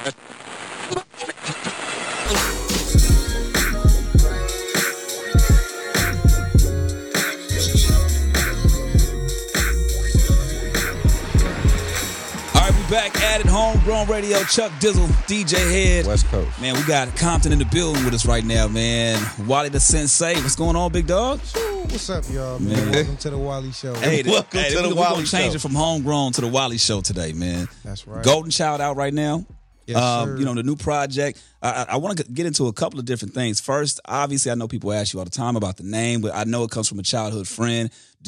Back at it, Homegrown Radio, Chuck Dizzle, DJ Head. West Coast. Man, we got Compton in the building with us right now, man. Wally the Sensei. What's going on, big dog? What's up, y'all, man? Welcome to the Wally Show. Welcome to the Wally Show. We're going to change it from Homegrown to the Wally Show today, man. That's right. Golden Child out right now. Yes, sir. You know, the new project. I want to get into a couple of different things. First, obviously, I know people ask you all the time about the name, but I know it comes from a childhood friend.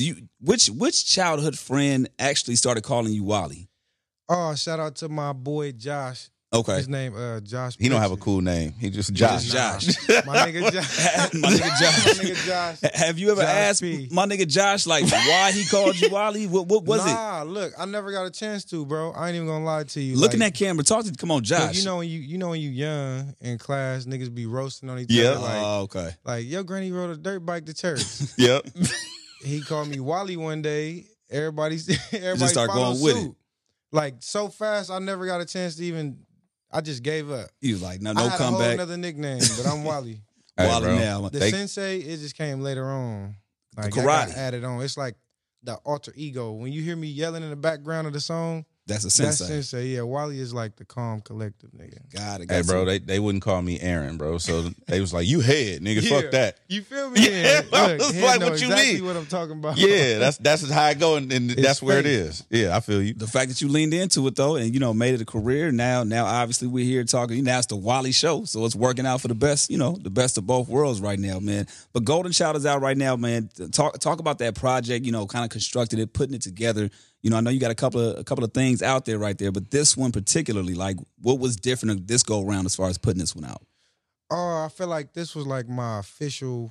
Which childhood friend actually started calling you Wally? Oh, shout out to my boy Josh. Okay. His name Josh. He don't have a cool name. He just Josh. Josh. My nigga Josh. My nigga Josh. My nigga Josh. Have you ever Josh asked P. my nigga Josh like why he called you Wally? What was it? Nah, look, I never got a chance to, bro. I ain't even gonna lie to you. Look in that camera. Talk to. Come on, Josh. You know when you young in class, niggas be roasting on each Yeah. other. Like, okay. Like, your granny rode a dirt bike to church. Yep. He called me Wally one day. Everybody Just start followed going with suit. it. Like, so fast, I never got a chance to even. I just gave up. You was like, no I had a whole comeback. another nickname, but I'm Wally. Hey, Wally bro. now. The Sensei, it just came later on. Like, karate. I got added on. It's like the alter ego. When you hear me yelling in the background of the song, That's a that's Sensei. Sensei. Yeah, Wally is like the calm, collective nigga. Got it. Hey, bro, they wouldn't call me Aaron, bro. So they was like, you head, nigga. Yeah. Fuck that. You feel me? Yeah, I was Head like, know what you exactly mean? what I'm talking about. Yeah, that's how I go, and that's where it fake. is. Yeah, I feel you. The fact that you leaned into it though, and made it a career. Now obviously we're here talking. Now it's the Wally Show, so it's working out for the best. The best of both worlds right now, man. But Golden Child is out right now, man. Talk about that project. Kind of constructed it, putting it together. I know you got a couple of things out there right there, but this one particularly, like, what was different this go around as far as putting this one out? Oh, I feel like this was like my official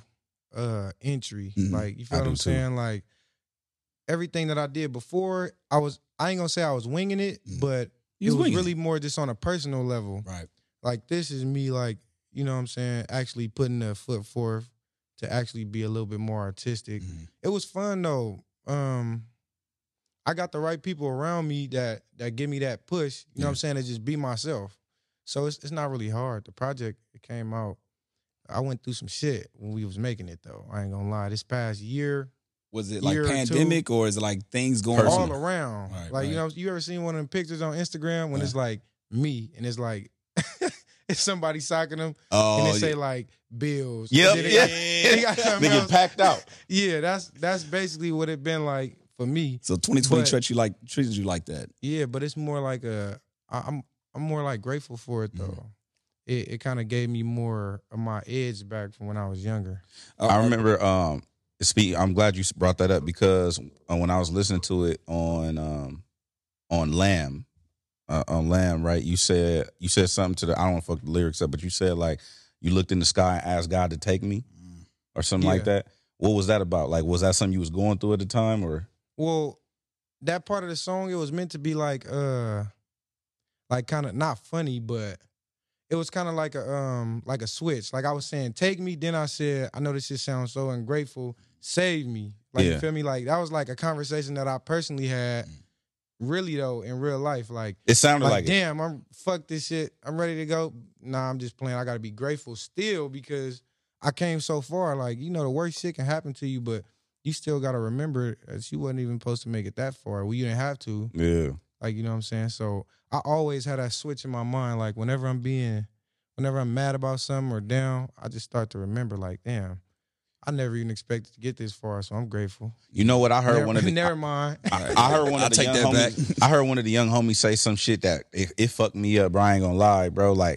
entry. Mm-hmm. Like, you feel I what do I'm too. saying? Like, everything that I did before, I ain't gonna say I was winging it, but You it was was winging really it. more just on a personal level. Right. Like, this is me, like, you know what I'm saying, actually putting a foot forth to actually be a little bit more artistic. Mm-hmm. It was fun though. I got the right people around me that give me that push, you know what I'm saying, to just be myself. So it's not really hard. The project, it came out. I went through some shit when we was making it though. I ain't gonna lie. This past year, Was it like Year or pandemic or is it like things going all on? around. Right, like, right. you ever seen one of them pictures on Instagram when it's like me and it's like it's somebody socking them Oh, and they say yeah. like bills. Yep, And then yeah. they got something Nigga else. packed out. Yeah, that's basically what it been like for me. So 2020 But- treated you like that. Yeah, but it's more like I'm more like grateful for it though. It kind of gave me more of my edge back from when I was younger. I remember. I'm glad you brought that up because when I was listening to it on Lamb, right? You said something to I don't want to fuck the lyrics up, but you said like you looked in the sky and asked God to take me, or something like Yeah. that. What was that about? Like, was that something you was going through at the time, or? Well, that part of the song, it was meant to be like kind of not funny, but it was kind of like a switch. Like I was saying, take me. Then I said, I know this shit sounds so ungrateful. Save me. Like, Yeah. you feel me? Like that was like a conversation that I personally had. Really though, in real life, like It sounded like it. damn, I'm fuck this shit. I'm ready to go. Nah, I'm just playing. I gotta be grateful still because I came so far. Like, the worst shit can happen to you, but you still gotta remember that you wasn't even supposed to make it that far. Well, you didn't have to. Yeah. Like, you know what I'm saying? So I always had that switch in my mind. Like whenever I'm mad about something or down, I just start to remember, like, damn, I never even expected to get this far, so I'm grateful. You know what I heard? Never mind. I heard one I'll of the take young that homies. back. I heard one of the young homies say some shit that it fucked me up, bro. I ain't gonna lie, bro. Like,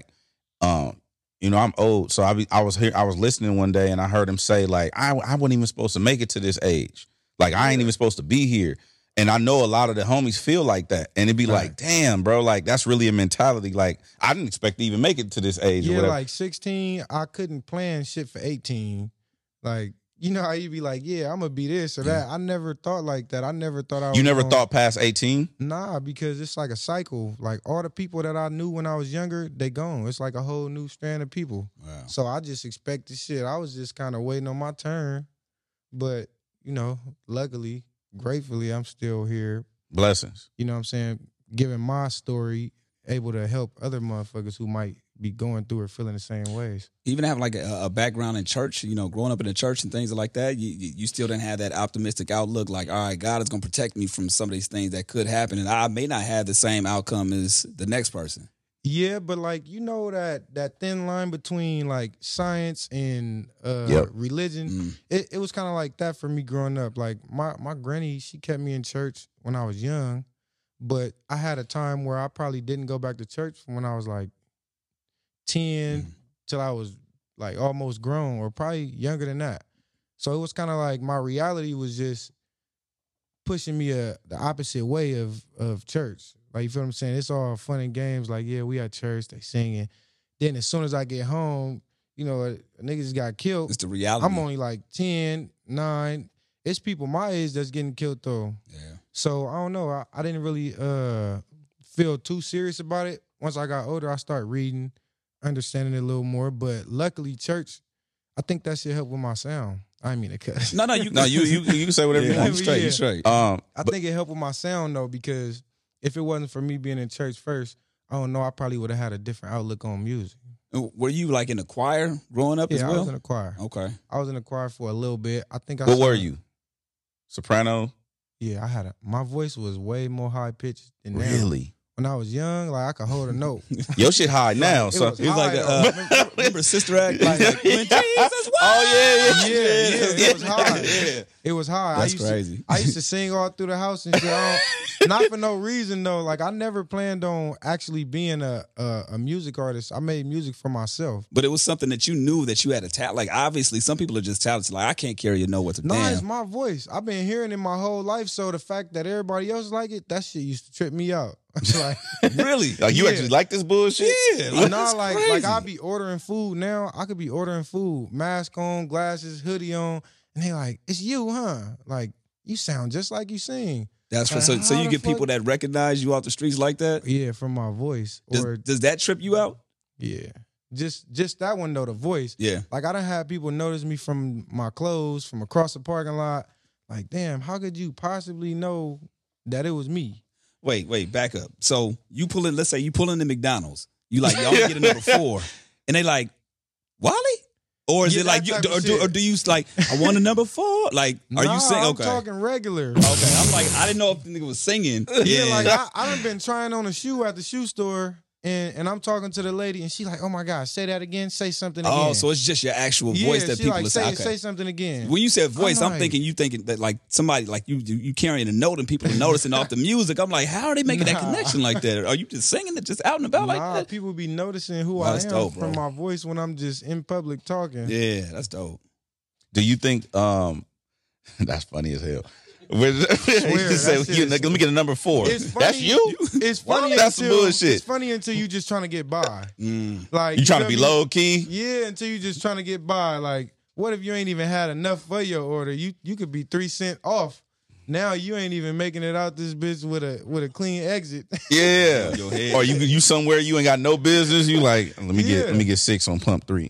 I'm old, so I was listening one day and I heard him say like, I wasn't even supposed to make it to this age. Like, I ain't even supposed to be here. And I know a lot of the homies feel like that, and it'd be like, damn, bro, like that's really a mentality. Like, I didn't expect to even make it to this age. Or Yeah, whatever. like 16, I couldn't plan shit for 18. Like, you know how you be like, yeah, I'm gonna be this or that. I never thought like that. I never thought I was You never gonna- thought past 18? Nah, because it's like a cycle. Like all the people that I knew when I was younger, they gone. It's like a whole new strand of people. Wow. So I just expected shit. I was just kind of waiting on my turn. But, luckily, gratefully, I'm still here. Blessings. You know what I'm saying? Giving my story able to help other motherfuckers who might be going through or feeling the same ways. Even have like a background in church, growing up in the church and things like that, you still didn't have that optimistic outlook like, all right, God is going to protect me from some of these things that could happen. And I may not have the same outcome as the next person. Yeah, but like, that thin line between like science and religion, it was kind of like that for me growing up. Like my granny, she kept me in church when I was young, but I had a time where I probably didn't go back to church from when I was like 10 till I was like almost grown, or probably younger than that. So it was kind of like my reality was just pushing me the opposite way of church. Like, you feel what I'm saying? It's all fun and games. Like, yeah, we at church, they singing. Then as soon as I get home, a nigga just got killed. It's the reality. I'm only like 10, 9. It's people my age that's getting killed though. Yeah. So I don't know. I didn't really feel too serious about it. Once I got older, I started reading, understanding it a little more. But luckily, church, I think that shit helped with my sound. I didn't mean to cuss. No, you can say whatever you want. You straight. I think it helped with my sound though, because if it wasn't for me being in church first, I don't know, I probably would have had a different outlook on music. Were you like in a choir growing up as well? Yeah, I was in a choir. Okay. I was in a choir for a little bit. I think What were you? Soprano? Yeah, my voice was way more high pitched than now. Really? When I was young, like I could hold a note. Your shit high now. So it was like remember Sister Act? Like, when Jesus oh yeah. It was high. Yeah. It was high. That's crazy. I used to sing all through the house and shit. Not for no reason though. Like I never planned on actually being a music artist. I made music for myself. But it was something that you knew that you had a talent. Like obviously, some people are just talented. Like I can't carry a note with a No, damn. it's my voice. I've been hearing it my whole life. So the fact that everybody else like it, that shit used to trip me out. Like, really? Like you Yeah. actually like this bullshit? Yeah. nah, like crazy. I be ordering food now. I could be ordering food, mask on, glasses, hoodie on, and they like, it's you, huh? Like you sound just like you sing. That's Like, so how you the get people fuck- that recognize you off the streets like that. Yeah, from my voice. Does that trip you out? Yeah. Just that one though, the voice. Yeah. Like I done had people notice me from my clothes, from across the parking lot. Like, damn, how could you possibly know that it was me? Wait, back up. So you pull in, let's say you pull in the McDonald's. You like, y'all get a number 4. And they like, Wally? Or is Yeah, it like, that type of or shit. do you like, I want a number 4? Like, are Nah, you saying, I'm okay. talking regular. Okay, I'm like, I didn't know if the nigga was singing. Yeah, like I done been trying on a shoe at the shoe store, and I'm talking to the lady, and she like, oh my God, say that again, say something again. Oh, so it's just your actual voice that she people like, are say, saying. Okay. say something again. When you said voice, I'm like- thinking that like somebody like you carrying a note and people are noticing off the music. I'm like, how are they making that Nah. connection like that? Are you just singing it just out and about like Nah, that? people be noticing who Wow, I that's am dope, from bro. my voice when I'm just in public talking. Yeah, that's dope. Do you think that's funny as hell? He just that said, shit is- let me get a number 4. It's funny. That's you? It's funny That's some until bullshit. it's funny until you just trying to get by. Like You trying to feel be me? low key? Yeah, until you just trying to get by. Like, what if you ain't even had enough for your order? You could be 3 cents off. Now you ain't even making it out this bitch with a clean exit. Yeah. Your head. Or you somewhere you ain't got no business. You like, let me Yeah. get 6 on pump 3.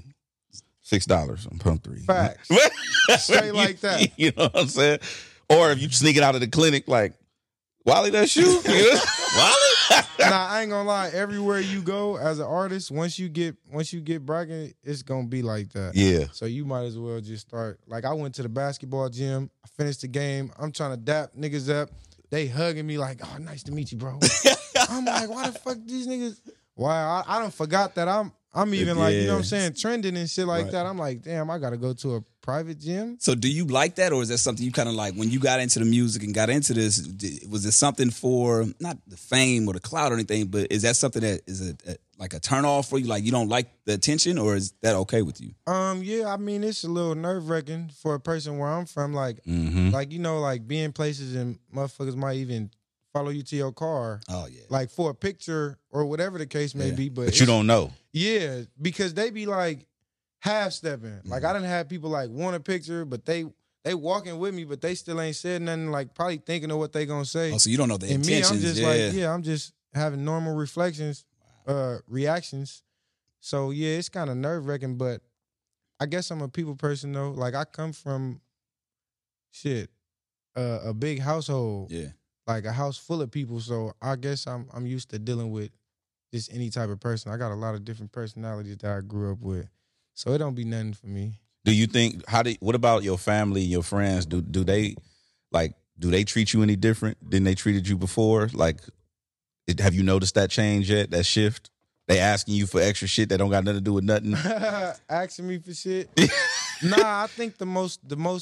$6 on pump 3. Facts. Straight like that. You know what I'm saying? Or if you sneaking out of the clinic, like, Wally, that's you? Wally? Nah, I ain't gonna lie. Everywhere you go as an artist, once you get bragging, it's gonna be like that. Yeah. So you might as well just start. Like I went to the basketball gym. I finished the game. I'm trying to dap niggas up. They hugging me like, "Oh, nice to meet you, bro." I'm like, "Why the fuck these niggas?" Why I done forgot that I'm even like, you know what I'm saying, trending and shit like Right. that. I'm like, damn, I gotta go to a private gym. So do you like that, or is that something you kind of like when you got into the music and got into this? Was it something for not the fame or the clout or anything, but is that something that is like a turn off for you? Like you don't like the attention, or is that okay with you? Yeah, I mean, it's a little nerve wracking for a person where I'm from. Like, Mm-hmm. like you know, like being places and motherfuckers might even follow you to your car, Oh yeah, like for a picture or whatever the case may Yeah. be. But But you don't know. yeah, because they be like half stepping. Like I done had people like want a picture, but they walking with me, but they still ain't said nothing. Like probably thinking of what they gonna say. oh, so you don't know the And me, intentions. I'm just like, I'm just having normal reflections, reactions. So yeah, it's kind of nerve wracking, but I guess I'm a people person though. Like I come from a big household, yeah. like a house full of people. So I guess I'm used to dealing with just any type of person. I got a lot of different personalities that I grew up with, so it don't be nothing for me. Do you think what about your family, your friends? Do they treat you any different than they treated you before? Like, have you noticed that change yet? That shift? They asking you for extra shit that don't got nothing to do with nothing. Asking me for shit? Nah, I think the most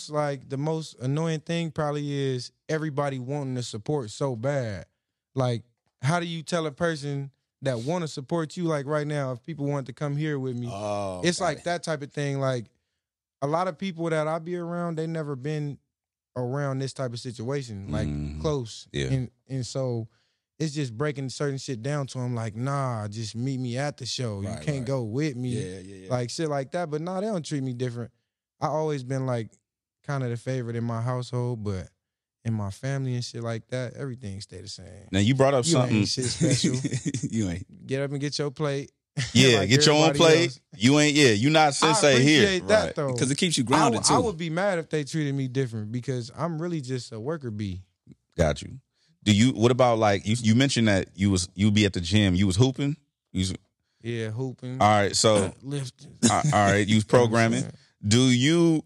annoying thing probably is everybody wanting to support so bad. Like, how do you tell a person that want to support you? Like right now, if people want to come here with me, it's like that type of thing. Like a lot of people that I be around, they never been around this type of situation, like close. Yeah. And so it's just breaking certain shit down to them. Like, nah, just meet me at the show. You can't go with me. Yeah. Like shit like that. But nah, they don't treat me different. I always been like kind of the favorite in my household, but in my family and shit like that, everything stay the same. Now you brought up You something. ain't shit special. You ain't. Get up and get your plate. Yeah, like get your own everybody plate. else. You ain't. Yeah, you not I sensei here. appreciate that though. Because it keeps you grounded too. I would be mad if they treated me different because I'm really just a worker bee. Got you. What about like you mentioned that you be at the gym, you was hooping? Yeah, hooping. All right, so lifting. all right, you was programming. Do you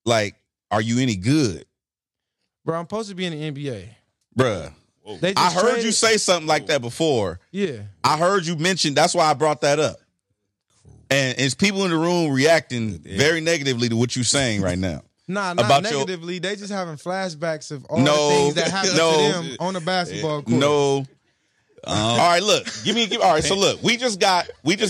are you any good? Bro, I'm supposed to be in the NBA. Bruh. They I just heard traded- you say something like that before. Yeah. I heard you mention, that's why I brought that up. And it's people in the room reacting very negatively to what you're saying right now. Nah, not About negatively. They just having flashbacks of all No, the things that happened no. to them on the basketball court. No. All right, look. All right, so look, we just got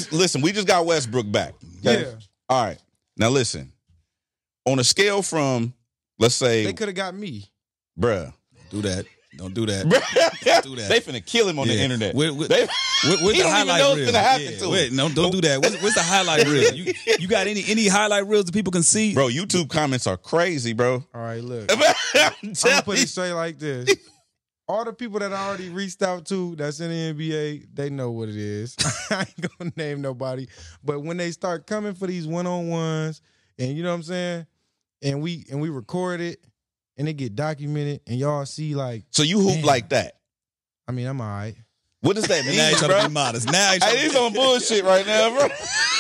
Westbrook back. Okay? Yeah. All right. Now listen. On a scale from, let's say, They could have got me. bruh. Do that. Don't do that. Do that. They finna kill him on the internet. Where's He the don't even highlight know reel? what's gonna happen to him. Wait, no, don't do that. Where's the highlight reel? You got any highlight reels that people can see? Bro, YouTube comments are crazy, bro. All right, look. I'm I'm gonna telling put you. it straight like this. All the people that I already reached out to that's in the NBA, they know what it is. I ain't gonna name nobody. But when they start coming for these one-on-ones, and you know what I'm saying, and we record it, and it get documented, and y'all see like, So you hoop Damn. like that. I mean, I'm all right. What does that And now he's mean, trying to bro? be modest. Now he's Hey, trying he's to on bullshit right now, bro.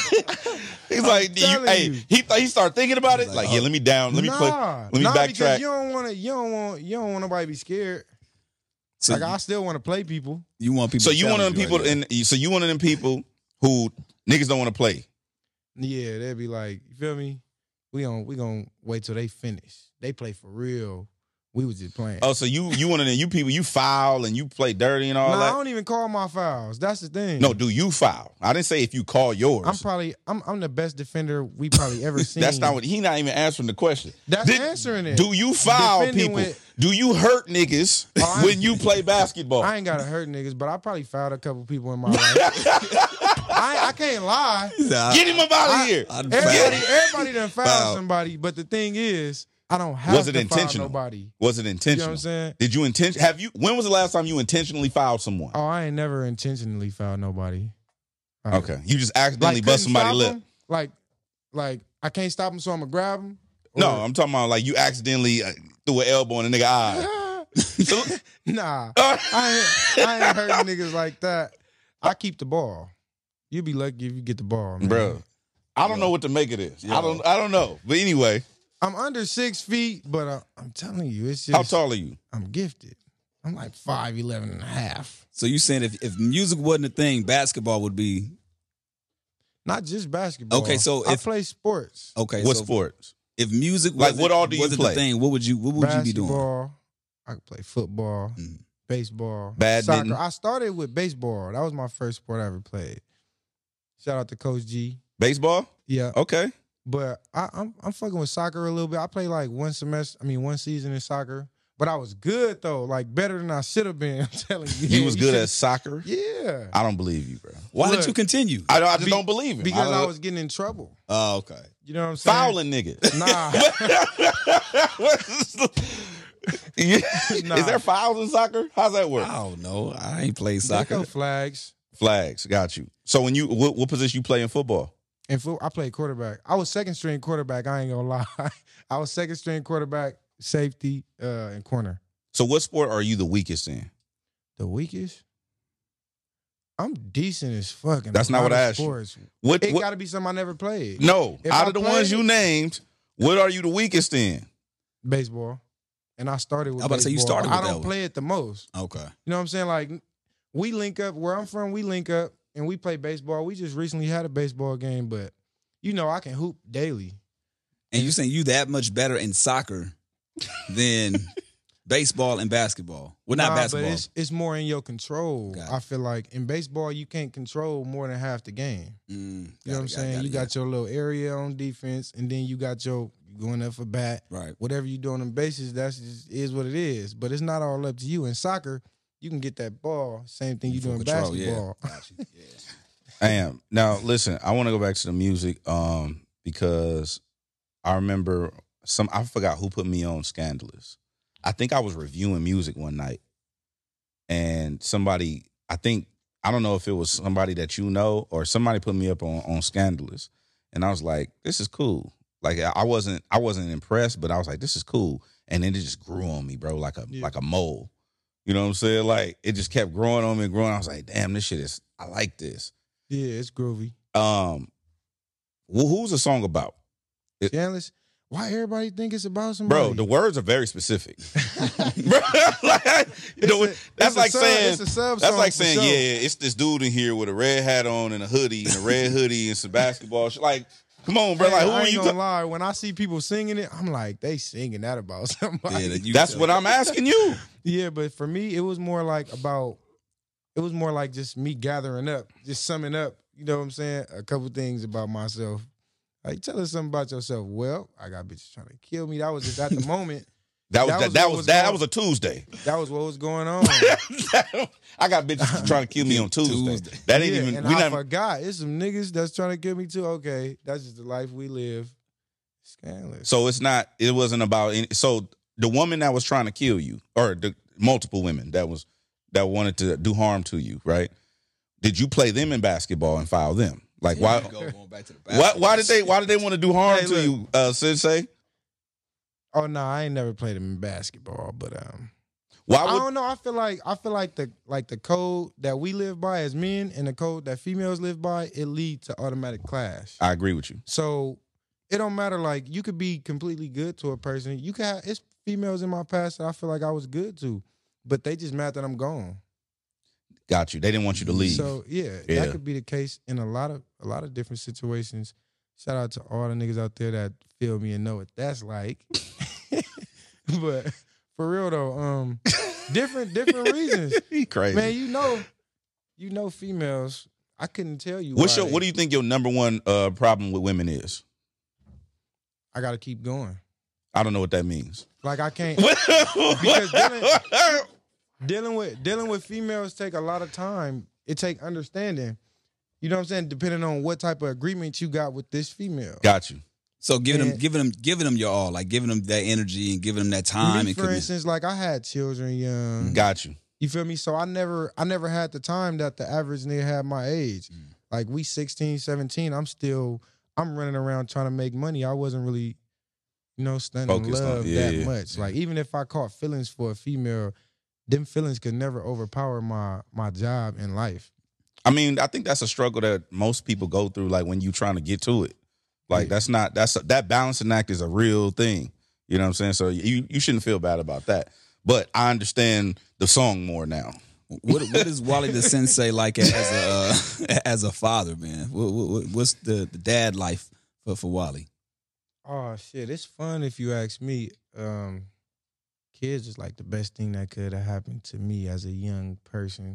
He's like, telling you. he started thinking about it. Like, Like, oh. let me play. Let me because backtrack. you don't want nobody to be scared. So Like I still want to play people. you want people. So to you one of them challenge people, you, right? so you one of them people who niggas don't want to play. Yeah, they'd be like, you feel me? We gonna wait till they finish. They play for real. We was just playing. Oh, so you one of them people you foul and you play dirty and all No, I that. don't even call my fouls. That's the thing. No, do you foul? I didn't say if you call yours. I'm the best defender we probably ever seen. That's not what he not even answering the question. That's answering it. Do you foul Defending people? with- Do you hurt niggas Oh, when you play basketball? I ain't gotta hurt niggas, but I probably fouled a couple people in my life. I can't lie. Get him up out of here. Everybody done fouled Foul. somebody, but the thing is, I don't have Was it to intentional? foul nobody. Was it intentional? You know what I'm saying? Did you when was the last time you intentionally fouled someone? Oh, I ain't never intentionally fouled nobody. All right. Okay. You just accidentally bust couldn't somebody's stop lip. him? Like I can't stop him, so I'm gonna grab him. No, I'm talking about like you accidentally threw an elbow in a nigga eye. Nah, I ain't hurting niggas like that. I keep the ball. You be lucky if you get the ball, man. Bro, I don't know what to make of this. Yo. I don't know. But anyway, I'm under 6 feet, but I'm telling you, it's just how tall are you? I'm gifted. I'm like 5'11" and a half. So you saying if music wasn't a thing, basketball would be Not just basketball. Okay, so I if- play sports. okay? What so sports? If music Like, wasn't, what all do you wasn't play? the thing, what would you be doing? Basketball. I could play football, Mm. baseball, Badminton. soccer. I started with baseball. That was my first sport I ever played. Shout out to Coach G. Baseball? Yeah, Okay. but I'm fucking with soccer a little bit. I played like one season in soccer. But I was good though, like better than I should have been. I'm telling you. You was good should've- at soccer? Yeah. I don't believe you, bro. Why Look, didn't you continue? I just don't believe it. Because I don't- was getting in trouble. Oh, okay. You know what I'm saying? fouling niggas. Nah. Nah. Is there fouls in soccer? How's that work? I don't know. I ain't played They soccer. go flags. Flags. Got you. So when what position you play in football? And I played quarterback. I was second string quarterback. I ain't gonna lie. I was second string quarterback, safety, and corner. So what sport are you the weakest in? The weakest? I'm decent as fuck. In That's a not lot what of I asked you. sports. What? It got to be something I never played. No, If out I of the played ones it- you named, what are you the weakest in? Baseball. And I started with I was about to say, you baseball. started with I that don't one. play it the most. Okay. You know what I'm saying? Like, we link up. Where I'm from, we link up and we play baseball. We just recently had a baseball game, but, you know, I can hoop daily. And you saying you that much better in soccer than baseball and basketball? Well, not Nah, basketball. but it's more in your control. Got it. I feel like in baseball, you can't control more than half the game. You know what I'm saying? You got your little area on defense, and then you got your going up for bat. right. Whatever you do on them bases, that's just is what it is. But it's not all up to you. In soccer, you can get that ball. Same thing you do Full in control, basketball. Yeah. Got you. Yeah. I am. Now, listen, I want to go back to the music because I remember I forgot who put me on Scandalous. I think I was reviewing music one night and somebody, I don't know if it was somebody that you know or somebody put me up on Scandalous. And I was like, this is cool. Like I wasn't impressed, but I was like, this is cool. And then it just grew on me, bro, like a mole. You know what I'm saying? Like it just kept growing on me and growing. I was like, damn, this shit I like this. Yeah, it's groovy. Who's the song about? Scandalous. Why everybody think it's about somebody? Bro, the words are very specific. Bro, like, that's like saying yeah, it's this dude in here with a red hat on and a hoodie and a red hoodie and some basketball. Like, come on, bro. Like, who I are ain't you? gonna lie. When I see people singing it, I'm like, they singing that about somebody. Yeah, That's what I'm asking you. Yeah, but for me, it was more like just me gathering up, just summing up, you know what I'm saying? A couple things about myself. Like, tell us something about yourself. Well, I got bitches trying to kill me. That was just at the moment. That was a Tuesday. That was what was going on. I got bitches trying to kill me on Tuesday. That ain't even. And We I never. forgot. It's some niggas that's trying to kill me too. Okay, that's just the life we live. Scandalous. So it's not. It wasn't about. So the woman that was trying to kill you, or the multiple women that wanted to do harm to you, right? Did you play them in basketball and foul them? Like why? Going back to the Why did they want to do harm to you, Sensei? Oh no, I ain't never played them in basketball, but Why I would don't know. I feel like the code that we live by as men and the code that females live by, it leads to automatic clash. I agree with you. So it don't matter. Like you could be completely good to a person. You can have it's females in my past that I feel like I was good to, but they just mad that I'm gone. Got you. They didn't want you to leave. So yeah, that could be the case in a lot of different situations. Shout out to all the niggas out there that feel me and know what that's like. But for real though, different reasons. Crazy. Man, you know females. I couldn't tell you. What do you think your number one problem with women is? I gotta keep going. I don't know what that means. Like I can't because dealing with females take a lot of time. It take understanding. You know what I'm saying? Depending on what type of agreement you got with this female. Got you. So giving them your all, like giving them that energy and giving them that time. Me, and for instance, like I had children young. Got you. You feel me? So I never had the time that the average nigga had my age. Like we 16, 17, I'm running around trying to make money. I wasn't really, stunning Focused love on, that much. Like even if I caught feelings for a female, them feelings could never overpower my job in life. I mean, I think that's a struggle that most people go through, like when you trying to get to it. Like that balancing act is a real thing. You know what I'm saying? So you shouldn't feel bad about that. But I understand the song more now. What is Wally the Sensei like as a father, man? What's the dad life for Wally? Oh shit, it's fun if you ask me. Kids is like the best thing that could have happened to me as a young person.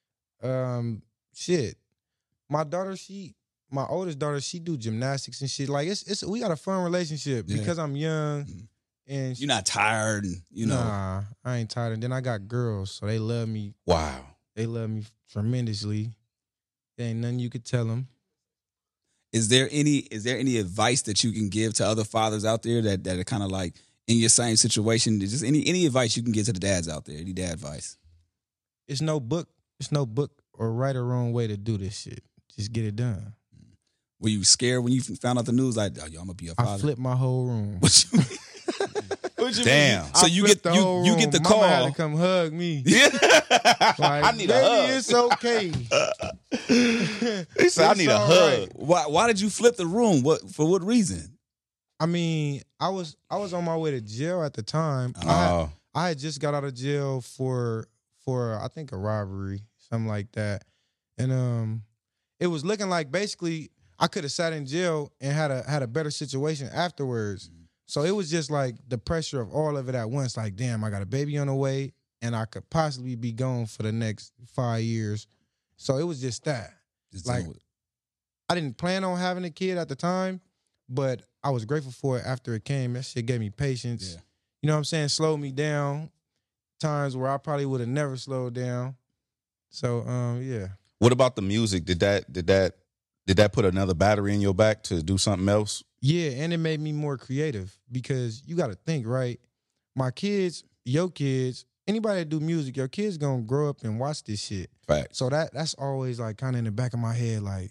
Shit, my oldest daughter, she do gymnastics and shit. Like it's we got a fun relationship because I'm young and you're not tired, and Nah, I ain't tired. And then I got girls, so they love me. Wow, they love me tremendously. There ain't nothing you could tell them. Is there any advice that you can give to other fathers out there that are kind of like in your same situation? Just any advice you can give to the dads out there? Any dad advice? It's no book or right or wrong way to do this shit. Just get it done. Were you scared when you found out the news? Like, oh, yo, I'm gonna be a father. I flipped my whole room. What What you Damn. mean? So I you flipped get- the whole you get room. the Mama had call. to come hug me. I Like, need a baby, hug. it's okay. He said, I It's need a all hug. right. Why did you flip the room? For what reason? I mean, I was on my way to jail at the time. Oh, I had just got out of jail for I think a robbery, something like that. And it was looking like basically I could have sat in jail and had a better situation afterwards. So it was just like the pressure of all of it at once. Like, damn, I got a baby on the way and I could possibly be gone for the next 5 years. So it was just that. Just Like, dealing with- I didn't plan on having a kid at the time, but I was grateful for it after it came. That shit gave me patience. Yeah. You know what I'm saying? Slowed me down. Times where I probably would have never slowed down. So, yeah. what about the music? Did that put another battery in your back to do something else? Yeah, and it made me more creative because you got to think, right? My kids, your kids, anybody that do music, your kids gonna grow up and watch this shit. Fact. So that's always like kind of in the back of my head, like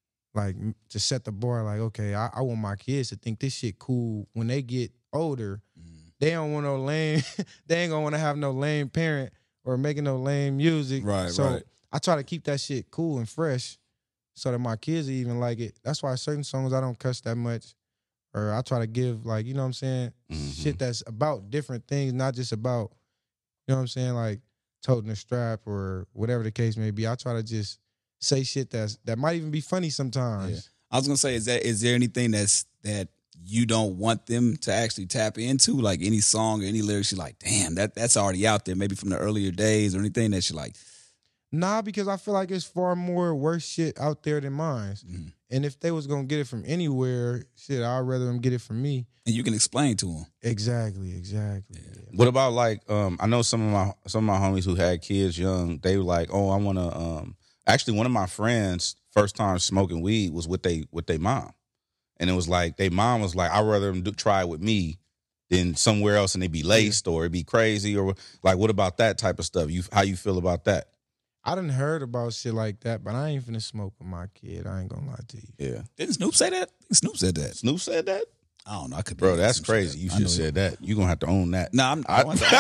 to set the bar. Like, okay, I want my kids to think this shit cool when they get older. They don't want no lame. They ain't gonna want to have no lame parent or making no lame music. Right, So right. I try to keep that shit cool and fresh, so that my kids even like it. That's why certain songs I don't cuss that much, or I try to give like, you know what I'm saying, shit that's about different things, not just about, you know what I'm saying, like toting a strap or whatever the case may be. I try to just say shit that might even be funny sometimes. Yeah. I was gonna say, is there anything that you don't want them to actually tap into, like any song or any lyrics you're like, damn, that's already out there, maybe from the earlier days, or anything that you're like, Nah, because I feel like it's far more worse shit out there than mine. And if they was gonna get it from anywhere, shit, I'd rather them get it from me. and you can explain to them. Exactly. Yeah. What about like I know some of my homies who had kids young, they were like, oh, I want to actually one of my friends first time smoking weed was with they mom. And it was like they mom was like, I'd rather them try it with me than somewhere else and they be laced or it be crazy or like what about that type of stuff? How you feel about that? I done heard about shit like that, but I ain't finna smoke with my kid. I ain't gonna lie to you. Yeah. Didn't Snoop say that? I think Snoop said that. Snoop said that? I don't know. I could be Bro, wrong. that's Snoop crazy. You should have said that. You're gonna have to own that. No, I'm I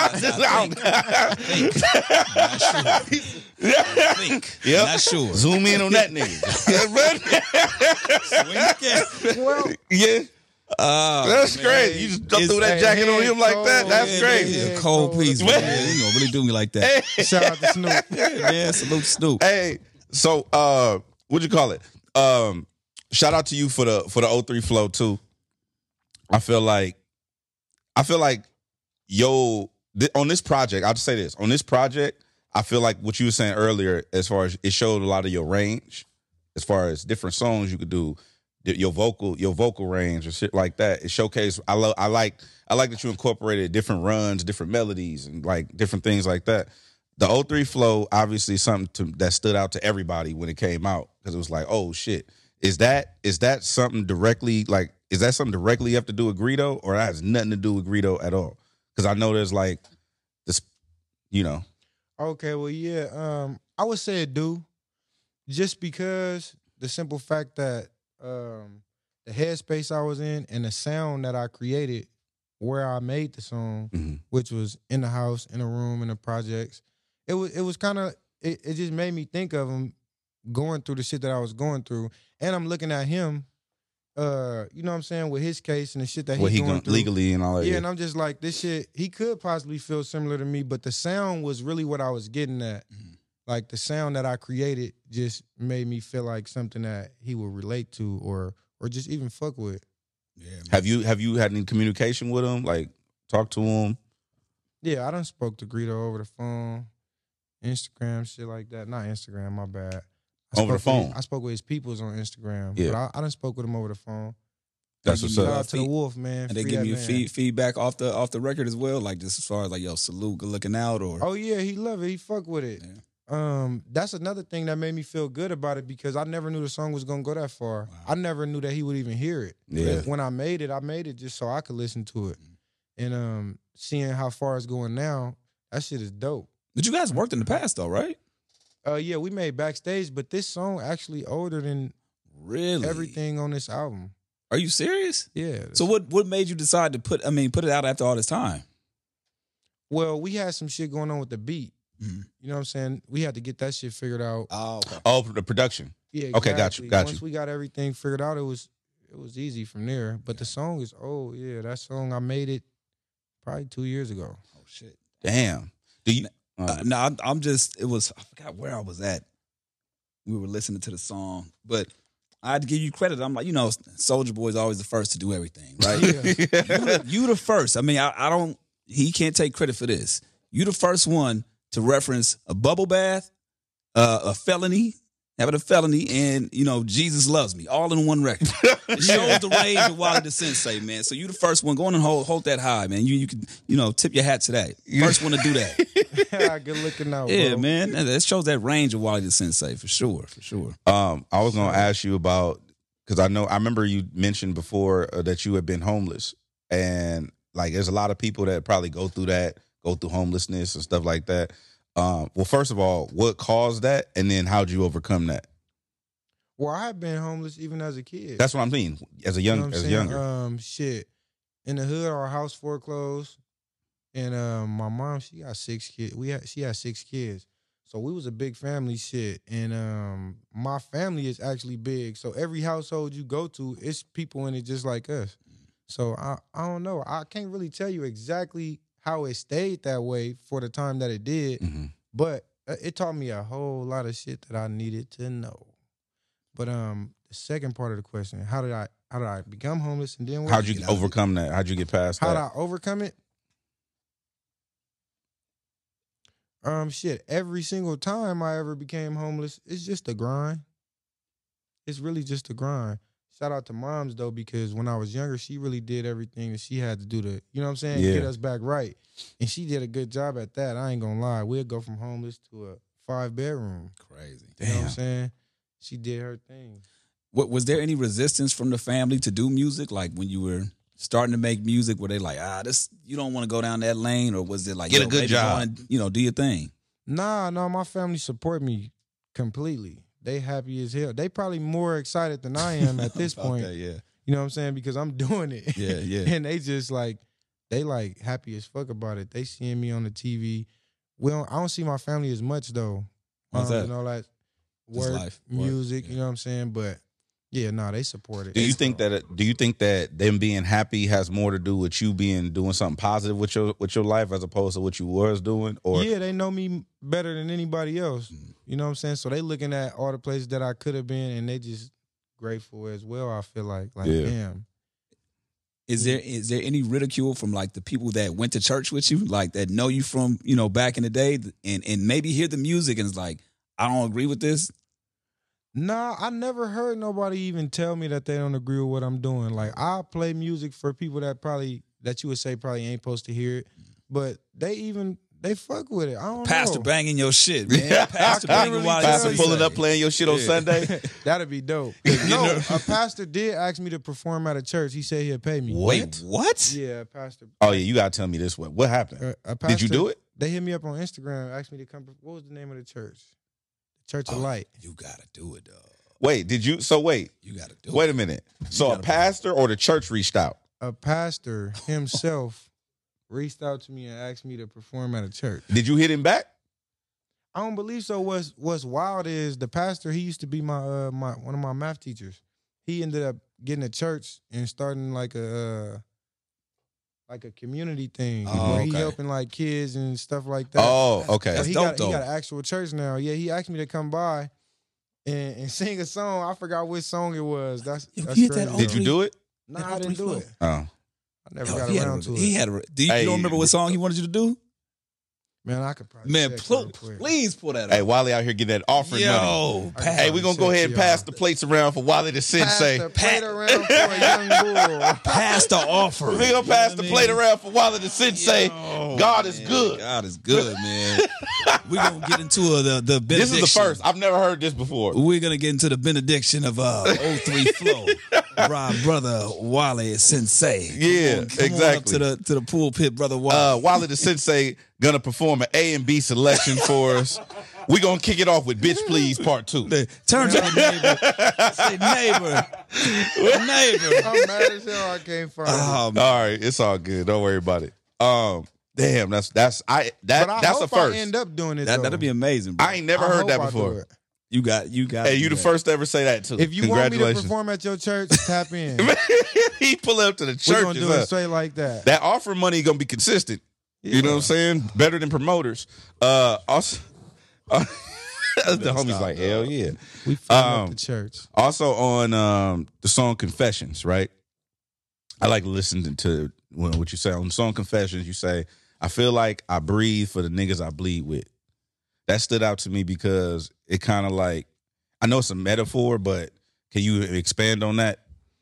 think. Yep. Not sure. Zoom in on that nigga. Well, Yeah. That's crazy. You just threw that jacket on him like that. That's crazy. Yeah, cold piece, man. You gonna really do me like that? shout out to Snoop. Yeah, salute Snoop. Hey, so what'd you call it? Shout out to you for the 03 flow too. I feel like on this project, I'll just say this. On this project, I feel like what you were saying earlier, as far as it showed a lot of your range, as far as different songs you could do, your vocal range or shit like that. It showcased. I like that you incorporated different runs, different melodies, and like different things like that. The 03 flow, obviously, something that stood out to everybody when it came out because it was like, oh shit, is that something directly like? Is that something directly you have to do with Greedo, or that has nothing to do with Greedo at all? Because I know there's like this, you know. Okay, well, yeah. I would say it do, just because the simple fact that the headspace I was in and the sound that I created where I made the song, which was in the house, in a room, in the projects, it was kind of it just made me think of him going through the shit that I was going through, and I'm looking at him, you know what I'm saying, with his case and the shit that What he's he going through legally and all that. Yeah, and I'm just like, this shit, he could possibly feel similar to me, but the sound was really what I was getting at. Like, the sound that I created just made me feel like something that he would relate to or just even fuck with. Yeah, man. Have you had any communication with him? Like, talk to him? Yeah, I done spoke to Greedo over the phone, Instagram, shit like that. Not Instagram, my bad. Over the phone? I spoke with his peoples on Instagram, Yeah. but I done spoke with him over the phone. That's what's Shout up. out to the Wolf, man. And they Free give that you man. feedback off the record as well, like just as far as like, yo, salute, good looking out, or Oh yeah, he love it. He fuck with it. That's another thing that made me feel good about it because I never knew the song was gonna go that far. Wow. I never knew that he would even hear it. Yeah. When I made it just so I could listen to it. And seeing how far it's going now, that shit is dope. But you guys worked in the past though, right? Yeah, we made Backstage, but this song actually older than Really? everything on this album. Are you serious? Yeah. So what made you decide to put it out after all this time? Well, we had some shit going on with the beat. Mhm. You know what I'm saying? We had to get that shit figured out. Oh, okay. Oh, the production. Yeah, Okay, got you, got Once you. we got everything figured out, it was easy from there. But the song is old. Yeah, that song I made it probably 2 years ago. Oh shit. Damn. Do you? No, I'm just. It was. I forgot where I was at. We were listening to the song, but I had to give you credit. I'm like, Soulja Boy's always the first to do everything, right? You the first. I mean, I don't. He can't take credit for this. You the first one to reference a bubble bath, a felony, having a felony, and Jesus Loves Me, all in one record. It shows the range of Wally the Sensei, man. So you the first one. Go on and hold that high, man. You can tip your hat to that. First one to do that. Good looking out, Yeah, bro. man. That shows that range of Wally the Sensei for sure. I was gonna ask you about, because I remember you mentioned before that you had been homeless, and like there's a lot of people that probably go through homelessness and stuff like that. Well, first of all, what caused that, and then how'd you overcome that? Well, I had been homeless even as a kid. That's what I'm saying. As a You know what I'm saying? younger. Shit. In the hood, our house foreclosed, and my mom, she got 6 kids. She had 6 kids, so we was a big family. Shit, and my family is actually big. So every household you go to, it's people in it just like us. So I don't know. I can't really tell you exactly how it stayed that way for the time that it did, Mm-hmm. but it taught me a whole lot of shit that I needed to know. But the second part of the question, how did I become homeless, and then How'd you overcome that? How'd you get past how that? did I overcome it? Shit. Every single time I ever became homeless, it's just a grind. It's really just a grind. Shout out to moms though, because when I was younger, she really did everything that she had to do to, you know what I'm saying, Yeah. get us back right. And she did a good job at that. I ain't gonna lie. We'd go from homeless to a 5-bedroom. Crazy. You know what I'm Damn. saying? She did her thing. What was there any resistance from the family to do music? Like when you were starting to make music, were they like, this you don't want to go down that lane, or was it like Get a good baby, job. go and, do your thing? Nah, my family support me completely. They happy as hell. They probably more excited than I am at this point. Okay, yeah, You know what I'm saying? Because I'm doing it. yeah, yeah. And they just they happy as fuck about it. They seeing me on the TV. I don't see my family as much though. What's that? You know, like Just work, life, music, yeah. you know what I'm saying? But yeah, they support it. Do you think that them being happy has more to do with you doing something positive with your life as opposed to what you was doing? Or Yeah, they know me better than anybody else. You know what I'm saying? So they looking at all the places that I could have been, and they just grateful as well. I feel like Yeah. damn. Is there any ridicule from like the people that went to church with you, like that know you from back in the day, and maybe hear the music and it's like, I don't agree with this? Nah, I never heard nobody even tell me that they don't agree with what I'm doing. Like I play music for people that you would say probably ain't supposed to hear it, but they fuck with it. I don't Pastor know. banging your shit, man. Yeah. Pastor I can't banging really while tell Pastor you. pulling up playing your shit on Yeah. Sunday? That'd be dope. No, a pastor did ask me to perform at a church. He said he'd pay me. Wait, what? Yeah, a pastor. Oh yeah, you gotta tell me this one. What happened? A pastor. Did you do it? They hit me up on Instagram, asked me to come. What was the name of the church? Church of Light. You gotta do it, dog. Wait, did you? So wait, You gotta do wait it. a minute. So a gotta- pastor or the church reached out? A pastor himself reached out to me and asked me to perform at a church. Did you hit him back? I don't believe so. What's wild is the pastor. He used to be my one of my math teachers. He ended up getting a church and starting like a community thing Oh, where he okay. helping like kids and stuff like that. Oh, okay. So That's he dope, got though. he got an actual church now. Yeah, he asked me to come by and sing a song. I forgot which song it was. That's Yo, that's he hit crazy. that Did you do it? Nah, that I didn't do flow. it. Oh, I never Yo, got he had around to it. He had a. Do you, Hey, you don't remember what song he wanted you to do? Man, I could probably Man, check real quick. please pull that hey, up. Wally out here getting that offering money. Yo, I Pat, Hey, we're gonna go ahead and pass the plates around for Wally the Sensei. Pass the plate around for a young bull. pass the offer. We're gonna pass the plate around for Wally the Sensei. Yo, God is man, good. God is good, man. We're gonna get into the benediction. This is the first. I've never heard this before. We're gonna get into the benediction of 03 Flow. Right, brother Wally Sensei. Yeah, come on up exactly. to the pulpit, brother Wally. Wally the Sensei gonna perform an A and B selection for us. We gonna kick it off with Bitch Please Part 2. Turn to the neighbor. Say neighbor. Neighbor. I'm mad as hell I can't find it. All right, it's all good. Don't worry about it. Damn, that's But I a hope first. I end up doing it. That'd be amazing, bro. I ain't never I heard hope that I do before. it. You got. Hey, you the first to ever say that too. If you want me to Congratulations. perform at your church, tap in. He pull up to the We're church. gonna do it straight like that. That offer money gonna be consistent. You know what I'm saying? Better than promoters. Also, the homies like, hell yeah. We filling up the church. Also on the song Confessions, right? I like listening to what you say on the song Confessions. You say, I feel like I breathe for the niggas I bleed with. That stood out to me because it kind of like, I know it's a metaphor, but can you expand on that?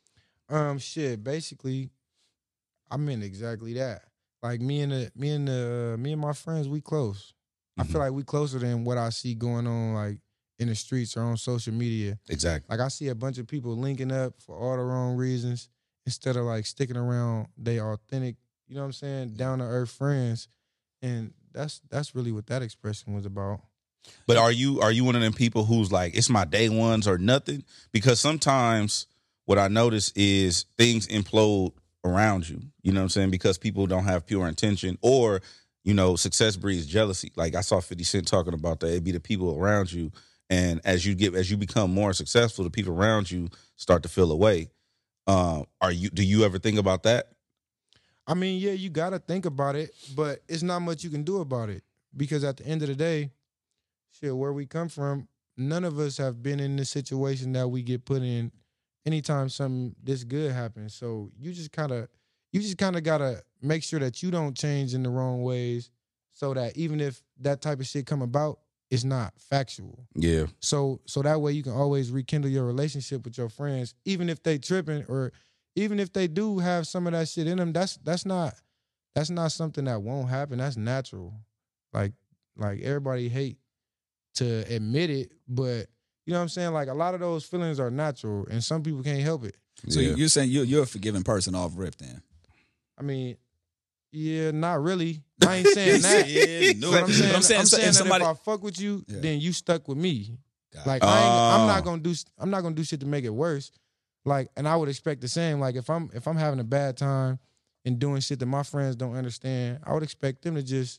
Shit. Basically, I meant exactly that. Like me and my friends, we close. I feel like we closer than what I see going on like in the streets or on social media. Exactly. Like I see a bunch of people linking up for all the wrong reasons instead of like sticking around they authentic, you know what I'm saying, down to earth friends. And that's really what that expression was about. But are you one of them people who's like, it's my day ones or nothing? Because sometimes what I notice is things implode around you. You know what I'm saying? Because people don't have pure intention, or, you know, success breeds jealousy. Like I saw 50 Cent talking about that. It'd be the people around you. And as you become more successful, the people around you start to feel away. Do you ever think about that? I mean, yeah, you got to think about it, but it's not much you can do about it because at the end of the day, shit, where we come from, none of us have been in the situation that we get put in anytime something this good happens. So you just kind of got to make sure that you don't change in the wrong ways so that even if that type of shit come about, it's not factual. Yeah. So that way you can always rekindle your relationship with your friends, even if they tripping or even if they do have some of that shit in them. That's not something that won't happen. That's natural. Like everybody hate to admit it, but you know what I'm saying? Like a lot of those feelings are natural and some people can't help it. So you're saying you're a forgiving person off rip then? I mean, yeah, not really. I ain't saying that. Yeah, no. But I'm saying that somebody, if I fuck with you, then you stuck with me. God. Like I'm not gonna do shit to make it worse. Like, and I would expect the same. Like if I'm having a bad time and doing shit that my friends don't understand, I would expect them to just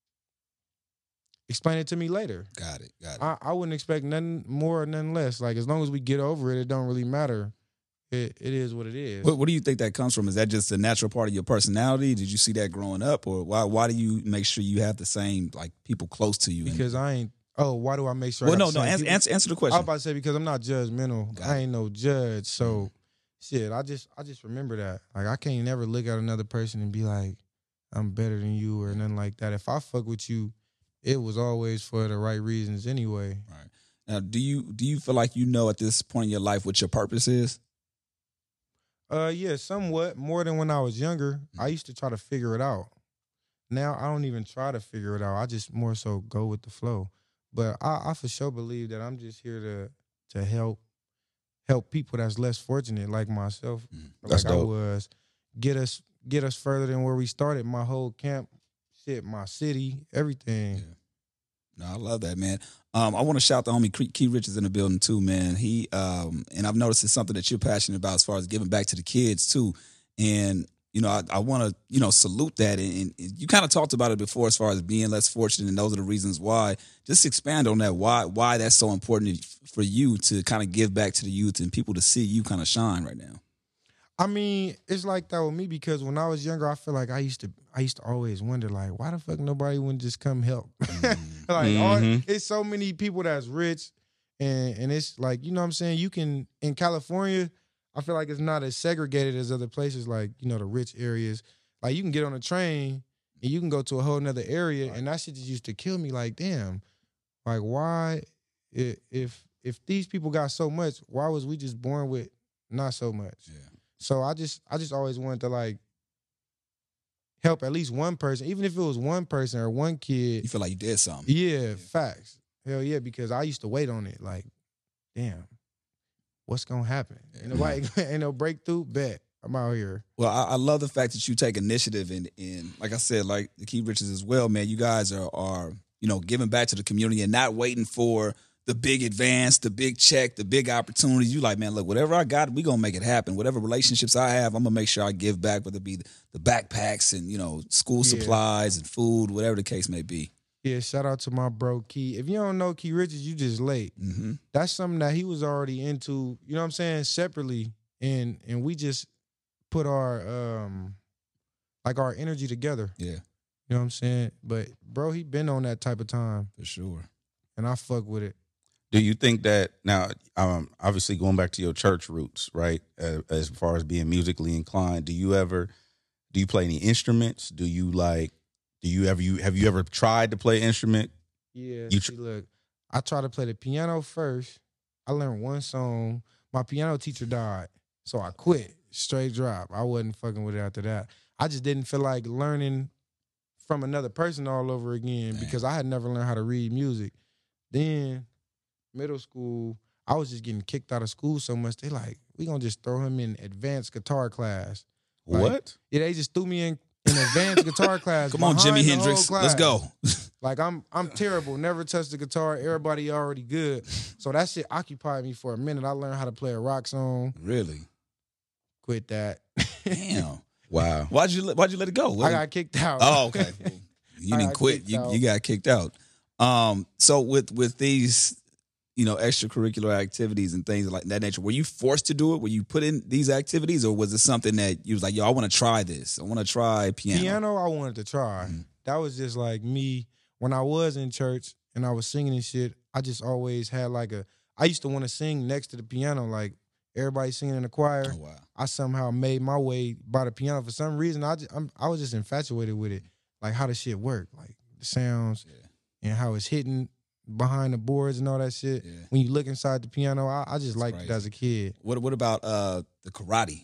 explain it to me later. Got it. I wouldn't expect nothing more or nothing less. Like as long as we get over it, it don't really matter. It is what it is. What do you think that comes from? Is that just a natural part of your personality? Did you see that growing up, or why do you make sure you have the same like people close to you? Because I ain't. Oh, why do I make sure? Well, no. Answer the question. I was about to say because I'm not judgmental. I ain't no judge. So, shit. I just remember that. Like I can't never look at another person and be like, I'm better than you or nothing like that. If I fuck with you, it was always for the right reasons anyway. Right. Now, do you feel like you know at this point in your life what your purpose is? Yeah, somewhat more than when I was younger. I used to try to figure it out. Now I don't even try to figure it out. I just more so go with the flow. But I for sure believe that I'm just here to help people that's less fortunate, like myself, That's like dope. I was. Get us further than where we started. My whole camp, shit, my city, everything. Yeah. No, I love that, man. I want to shout the homie Key Richards in the building too, man. He and I've noticed it's something that you're passionate about as far as giving back to the kids too. And you know, I want to salute that. And you kind of talked about it before as far as being less fortunate, and those are the reasons why. Just expand on that. Why that's so important for you to kind of give back to the youth and people to see you kind of shine right now. I mean, it's like that with me because when I was younger, I feel like I used to always wonder, like, why the fuck nobody wouldn't just come help? It's so many people that's rich, and it's like, you know what I'm saying? You can, in California, I feel like it's not as segregated as other places, like, you know, the rich areas. Like, you can get on a train, and you can go to a whole nother area, and that shit just used to kill me, like, damn. Like, why, if these people got so much, why was we just born with not so much? Yeah. So I just always wanted to like help at least one person, even if it was one person or one kid. You feel like you did something. Yeah, facts. Hell yeah, because I used to wait on it. Like, damn, what's gonna happen? Ain't no breakthrough. Bet I'm out here. Well, I love the fact that you take initiative and like I said, like the Key Richards as well, man. You guys are giving back to the community and not waiting for the big advance, the big check, the big opportunities. You like, man, look, whatever I got, we gonna make it happen. Whatever relationships I have, I'm gonna make sure I give back, whether it be the backpacks and school supplies and food, whatever the case may be. Yeah, shout out to my bro Key. If you don't know Key Richards, you just late. Mm-hmm. That's something that he was already into, you know what I'm saying, separately, and we just put our our energy together. Yeah, you know what I'm saying. But bro, he been on that type of time for sure, and I fuck with it. Do you think that now, obviously going back to your church roots, right? As far as being musically inclined, do you play any instruments? Have you ever tried to play an instrument? Yeah. Look, I tried to play the piano first. I learned one song. My piano teacher died, so I quit. Straight drop. I wasn't fucking with it after that. I just didn't feel like learning from another person all over again because I had never learned how to read music. Then middle school, I was just getting kicked out of school so much. They like, we gonna just throw him in advanced guitar class. What? Yeah, they just threw me in advanced guitar class. Come on, Jimi Hendrix, let's go. Like I'm terrible. Never touched the guitar. Everybody already good. So that shit occupied me for a minute. I learned how to play a rock song. Really? Quit that. Damn. Wow. Why'd you let it go? I got kicked out. Oh, okay. You didn't quit. You got kicked out. So with these, extracurricular activities and things like that nature, were you forced to do it? Were you put in these activities, or was it something that you was like, yo, I want to try this. I want to try piano. Piano, I wanted to try. Mm-hmm. That was just like me. When I was in church and I was singing and shit, I just always had I used to want to sing next to the piano, like everybody singing in the choir. Oh, wow. I somehow made my way by the piano. For some reason, I was just infatuated with it, like how the shit worked, like the sounds and how it's hitting behind the boards and all that shit. Yeah. When you look inside the piano, I just liked it as a kid. What about the karate?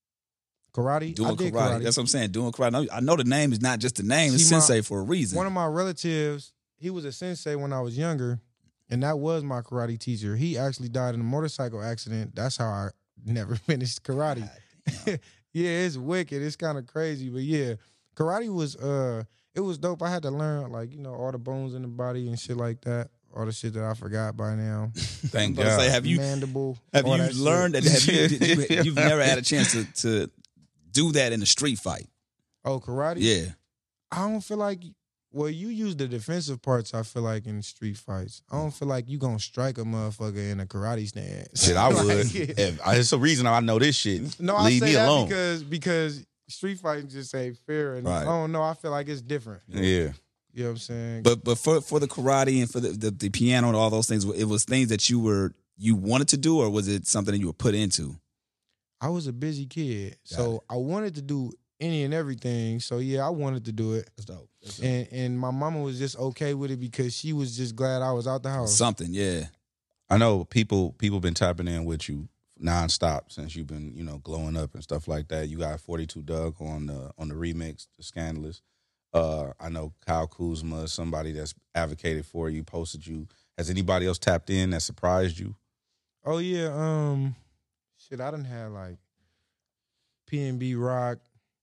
Karate? Doing karate. That's what I'm saying. Doing karate. I know the name is not just the name. It's sensei for a reason. One of my relatives, he was a sensei when I was younger, and that was my karate teacher. He actually died in a motorcycle accident. That's how I never finished karate. Yeah, it's wicked. It's kind of crazy, but yeah, karate was it was dope. I had to learn all the bones in the body and shit like that. All the shit that I forgot by now. Thank God. Say, have you mandible? Have you learned that? You've never had a chance to do that in a street fight? Oh, karate? Yeah. I don't feel like. Well, you use the defensive parts, I feel like, in street fights. I don't feel like you gonna strike a motherfucker in a karate stance. Shit, I would. It's a reason I know this shit. No, Leave I say me that alone. because street fighting just ain't fair. And I don't know. I feel like it's different. Yeah. You know what I'm saying? But for the karate and for the piano and all those things, it was things that you wanted to do, or was it something that you were put into? I was a busy kid. So I wanted to do any and everything. So yeah, I wanted to do it. That's dope. And my mama was just okay with it because she was just glad I was out the house. Something, yeah. I know people been tapping in with you nonstop since you've been, glowing up and stuff like that. You got 42 Doug on the remix, The Scandalous. I know Kyle Kuzma is somebody that's advocated for you, posted you. Has anybody else tapped in that surprised you? Oh yeah, shit, I done had like PNB Rock,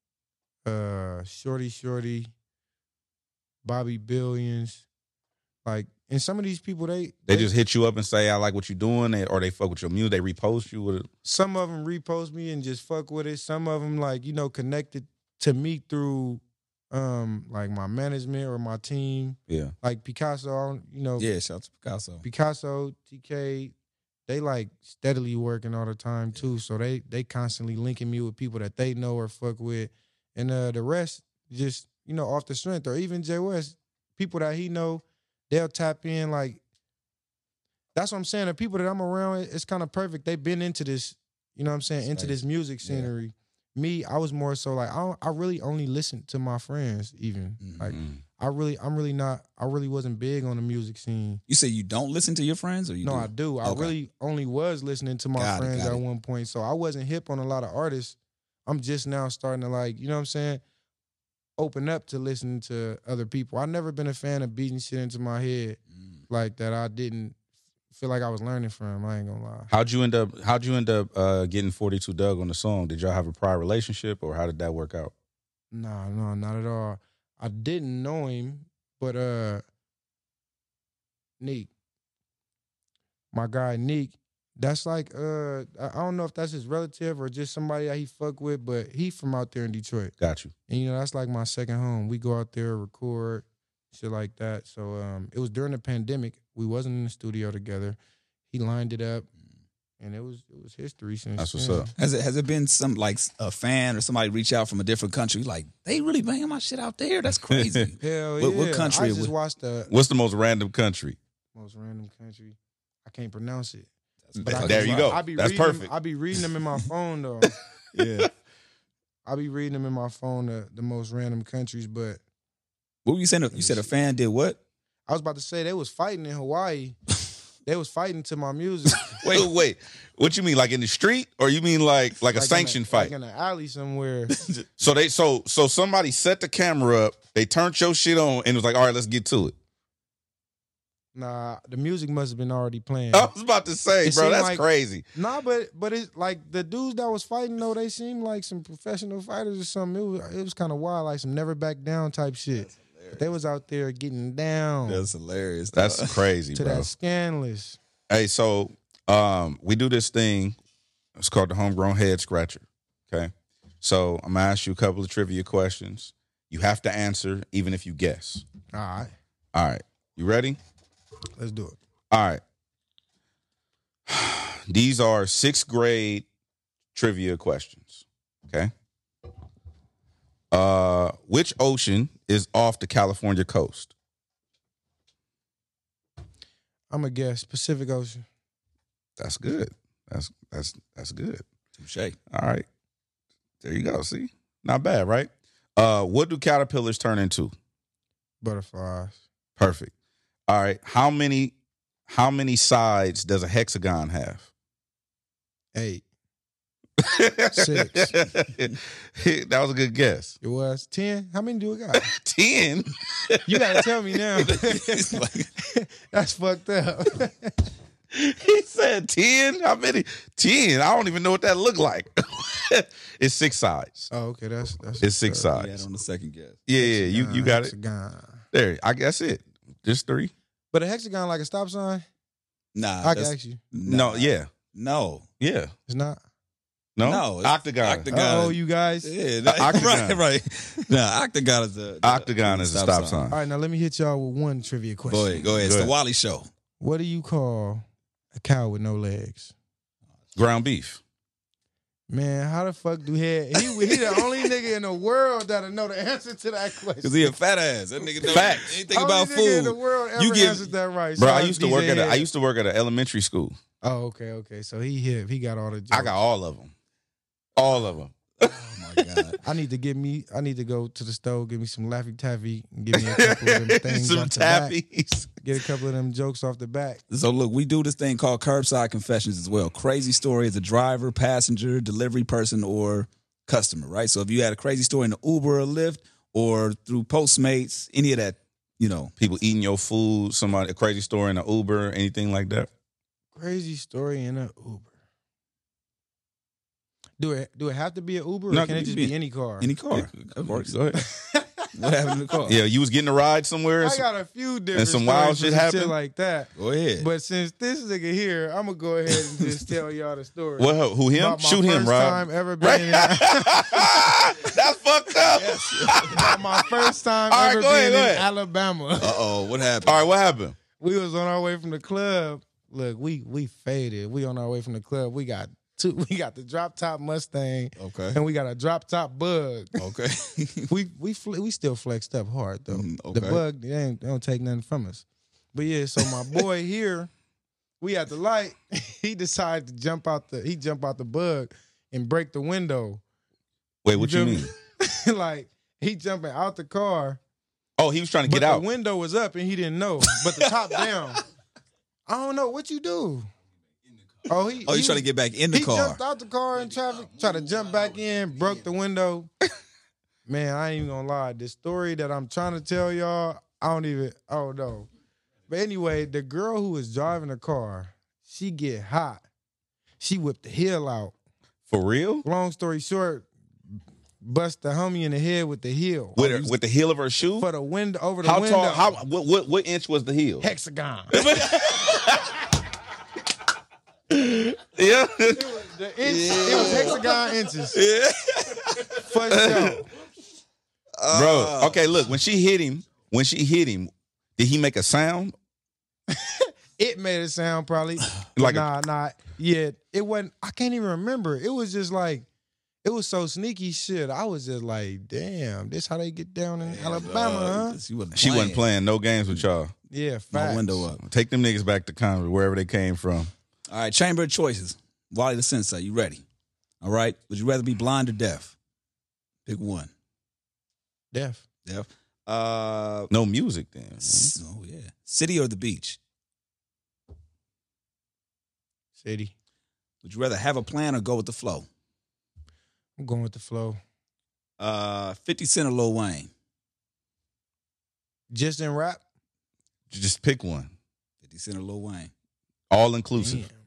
Shorty, Bobby Billions, and some of these people they just hit you up and say I like what you're doing, or they fuck with your music. They repost you with it. Some of them repost me and just fuck with it. Some of them connected to me through my management or my team. Yeah, like Picasso. Yeah, shout out to Picasso. Picasso, TK, they steadily working all the time too. So they constantly linking me with people that they know or fuck with, and the rest just off the strength, or even Jay West, people that he know, they'll tap in. That's what I'm saying. The people that I'm around, it's kind of perfect. They've been into this, into this music scenery. Yeah. Me, I was more so I really only listen to my friends. Even I really wasn't big on the music scene. You say you don't listen to your friends, or you? No, do? I do. Okay. I really only was listening to my friends at one point. So I wasn't hip on a lot of artists. I'm just now starting to open up to listening to other people. I've never been a fan of beating shit into my head like that. I didn't feel like I was learning from. I ain't gonna lie. How'd you end up getting 42 Doug on the song? Did y'all have a prior relationship, or how did that work out? No, not at all. I didn't know him, but Neek. My guy Neek. That's like I don't know if that's his relative or just somebody that he fuck with, but he from out there in Detroit. Got you. And that's like my second home. We go out there, record, shit like that. So it was during the pandemic. We wasn't in the studio together. He lined it up, and it was history since. That's what's then. up. Has it been some like a fan or somebody reach out from a different country like they really banging my shit out there? That's crazy. Hell What yeah! country I it just was? watched the What's the most random country? most random country. I can't pronounce it. There you go. That's perfect. I be reading them in my phone though. Yeah. I be reading them in my phone. The most random countries, but What were you saying? You said a fan did what? I was about to say they was fighting in Hawaii. They was fighting to my music. Wait. What you mean, like in the street, or you mean like a sanctioned fight? Like in an alley somewhere. So somebody set the camera up, they turned your shit on, and it was like, all right, let's get to it. Nah, the music must have been already playing. I was about to say, It bro, seemed that's like- crazy. Nah, but it's like the dudes that was fighting though, they seemed like some professional fighters or something. It was kind of wild, like some never back down type shit. But they was out there getting down That's hilarious. That's crazy, to bro. that scandalous. Hey, so we do this thing. It's called the Homegrown Head Scratcher. Okay, so I'm gonna ask you a couple of trivia questions. You have to answer, even if you guess. All right, All right, you ready? let's do it. All right. These are 6th grade trivia questions. Okay. Which ocean is off the California coast? I'm gonna guess Pacific Ocean. That's good. That's good. Touche. All right. There you go. See? Not bad, right? What do caterpillars turn into? Butterflies. Perfect. All right. How many sides does a hexagon have? 8. 6. That was a good guess. It was 10. How many do it got? 10. You gotta tell me now. That's fucked up. He said 10. How many? 10. I don't even know what that looked like. It's 6 sides. Oh, okay. That's It's 6 Yeah, sides. on the second guess. Yeah, you got it. Hexagon. There. I guess it. Just 3. But a hexagon like a stop sign? Nah. I that's- got you. No, yeah. No. Yeah. It's not. No? No, it's Octagon. octagon. Oh, you guys. Yeah, Octagon. right. Nah, octagon is the Octagon is a stop sign. All right, now let me hit y'all with one trivia question. Go ahead. It's Go the ahead. Wally Show. What do you call a cow with no legs? Ground beef. Man, how the fuck do he the only nigga in the world that'll know the answer to that question. Because he a fat ass. That nigga know Facts. anything Only about nigga in the food. world ever You give- answered that right. Bro, Shout I out used to DJ work Head. at an elementary school. Oh, okay. So he hip. He got all the jokes. I got all of them. All of them. Oh my God. I need to go to the store, give me some Laffy Taffy, and give me a couple of them things Some off the back. tappies. Get a couple of them jokes off the back. So look, we do this thing called curbside confessions as well. Crazy story as a driver, passenger, delivery person, or customer, right? So if you had a crazy story in the Uber or Lyft or through Postmates, any of that, People eating your food, a crazy story in an Uber, anything like that. Crazy story in an Uber. Do it have to be an Uber, or No, can it just be any car? any car. Of course. Go ahead. What happened in the car? Yeah, you was getting a ride somewhere. I got a few different some stories wild for shit some happened? like that. Go ahead. But since this nigga here, I'm gonna go ahead and just tell y'all the story. Well, who him? About my Shoot him, first Rob. time ever being Right? in, That's fucked up. about my first time All right, ever go ahead, being go in ahead. Alabama. Uh-oh, what happened? All right, what happened? We was on our way from the club. Look, we faded. We on our way from the club. We got the drop top Mustang, Okay. and we got a drop top Bug. Okay. We still flexed up hard though. Mm-hmm, The okay. Bug they don't take nothing from us. But yeah, so my boy here, we at the light. He decided to jump out the Bug and break the window. Wait, what you feel mean? me? Like he jumping out the car. Oh, he was trying to But get out. the window was up and he didn't know. But the top down. I don't know. What you do? Oh, he Trying to get back in the he car. jumped out the car in traffic, tried to jump back in, broke the window. Man, I ain't even gonna lie. The story that I'm trying to tell y'all, I don't know. But anyway, the girl who was driving the car, she get hot. She whipped the heel out. For real? Long story short, bust the homie in the head with the heel. With the heel of her shoe? For the window, over the How window. tall? What inch was the heel? Hexagon. Yeah. It was hexagon inches. Yeah. For sure. Bro, okay, look, when she hit him, did he make a sound? It made it sound probably. Like nah. Yeah, it wasn't. I can't even remember. It was just like, it was so sneaky shit. I was just like, damn, this how they get down in Alabama, huh? She wasn't playing no games with y'all. Yeah, facts. No window up. Take them niggas back to Congress, wherever they came from. All right, chamber of choices. Wally the Sensei, you ready? All right. Would you rather be blind or deaf? Pick one. Deaf. Deaf. No music then. Oh yeah. City or the beach? City. Would you rather have a plan or go with the flow? I'm going with the flow. 50 Cent or Lil Wayne? Just in rap? Just pick one. 50 Cent or Lil Wayne? All inclusive. Damn.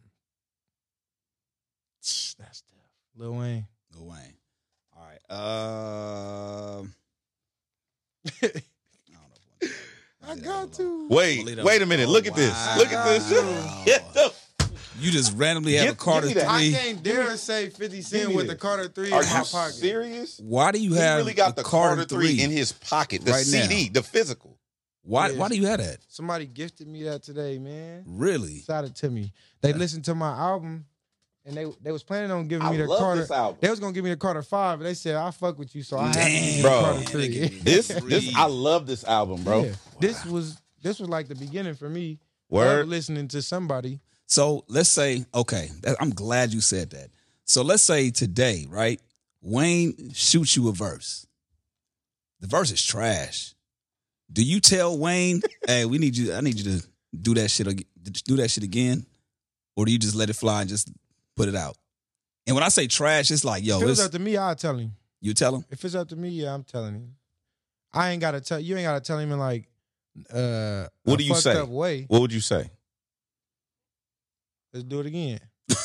That's tough. Lil Wayne. Lil Wayne. All right. I don't know. I got to. Wait a minute. Look at this. Wow. Look at this. Get the You just randomly have a Carter give me that. 3. I can't dare say 50 Cent with the Carter 3 in Are my you pocket. serious? Why do you He have really got the Carter 3 in his pocket. The right CD, the physical. Why Yeah. do you have that? Somebody gifted me that today, man. Really? Shot it to me. They listened to my album, and they was planning on giving me the love Carter. this album. They was gonna give me the Carter 5, but they said I fuck with you, so I have to give you the Bro. Carter 3. This I love this album, bro. Yeah. This was like the beginning for me. Word. Of listening to somebody. So let's say, okay, I'm glad you said that. So let's say today, right? Wayne shoots you a verse. The verse is trash. Do you tell Wayne, hey, I need you to do that shit again? Or do you just let it fly and just put it out? And when I say trash, it's like, yo, If it's up to me, I'll tell him. You tell him? If it's up to me, yeah, I'm telling him. I ain't gotta tell you. Ain't gotta tell him in like What do you fucked say? up way. What would you say? Let's do it again.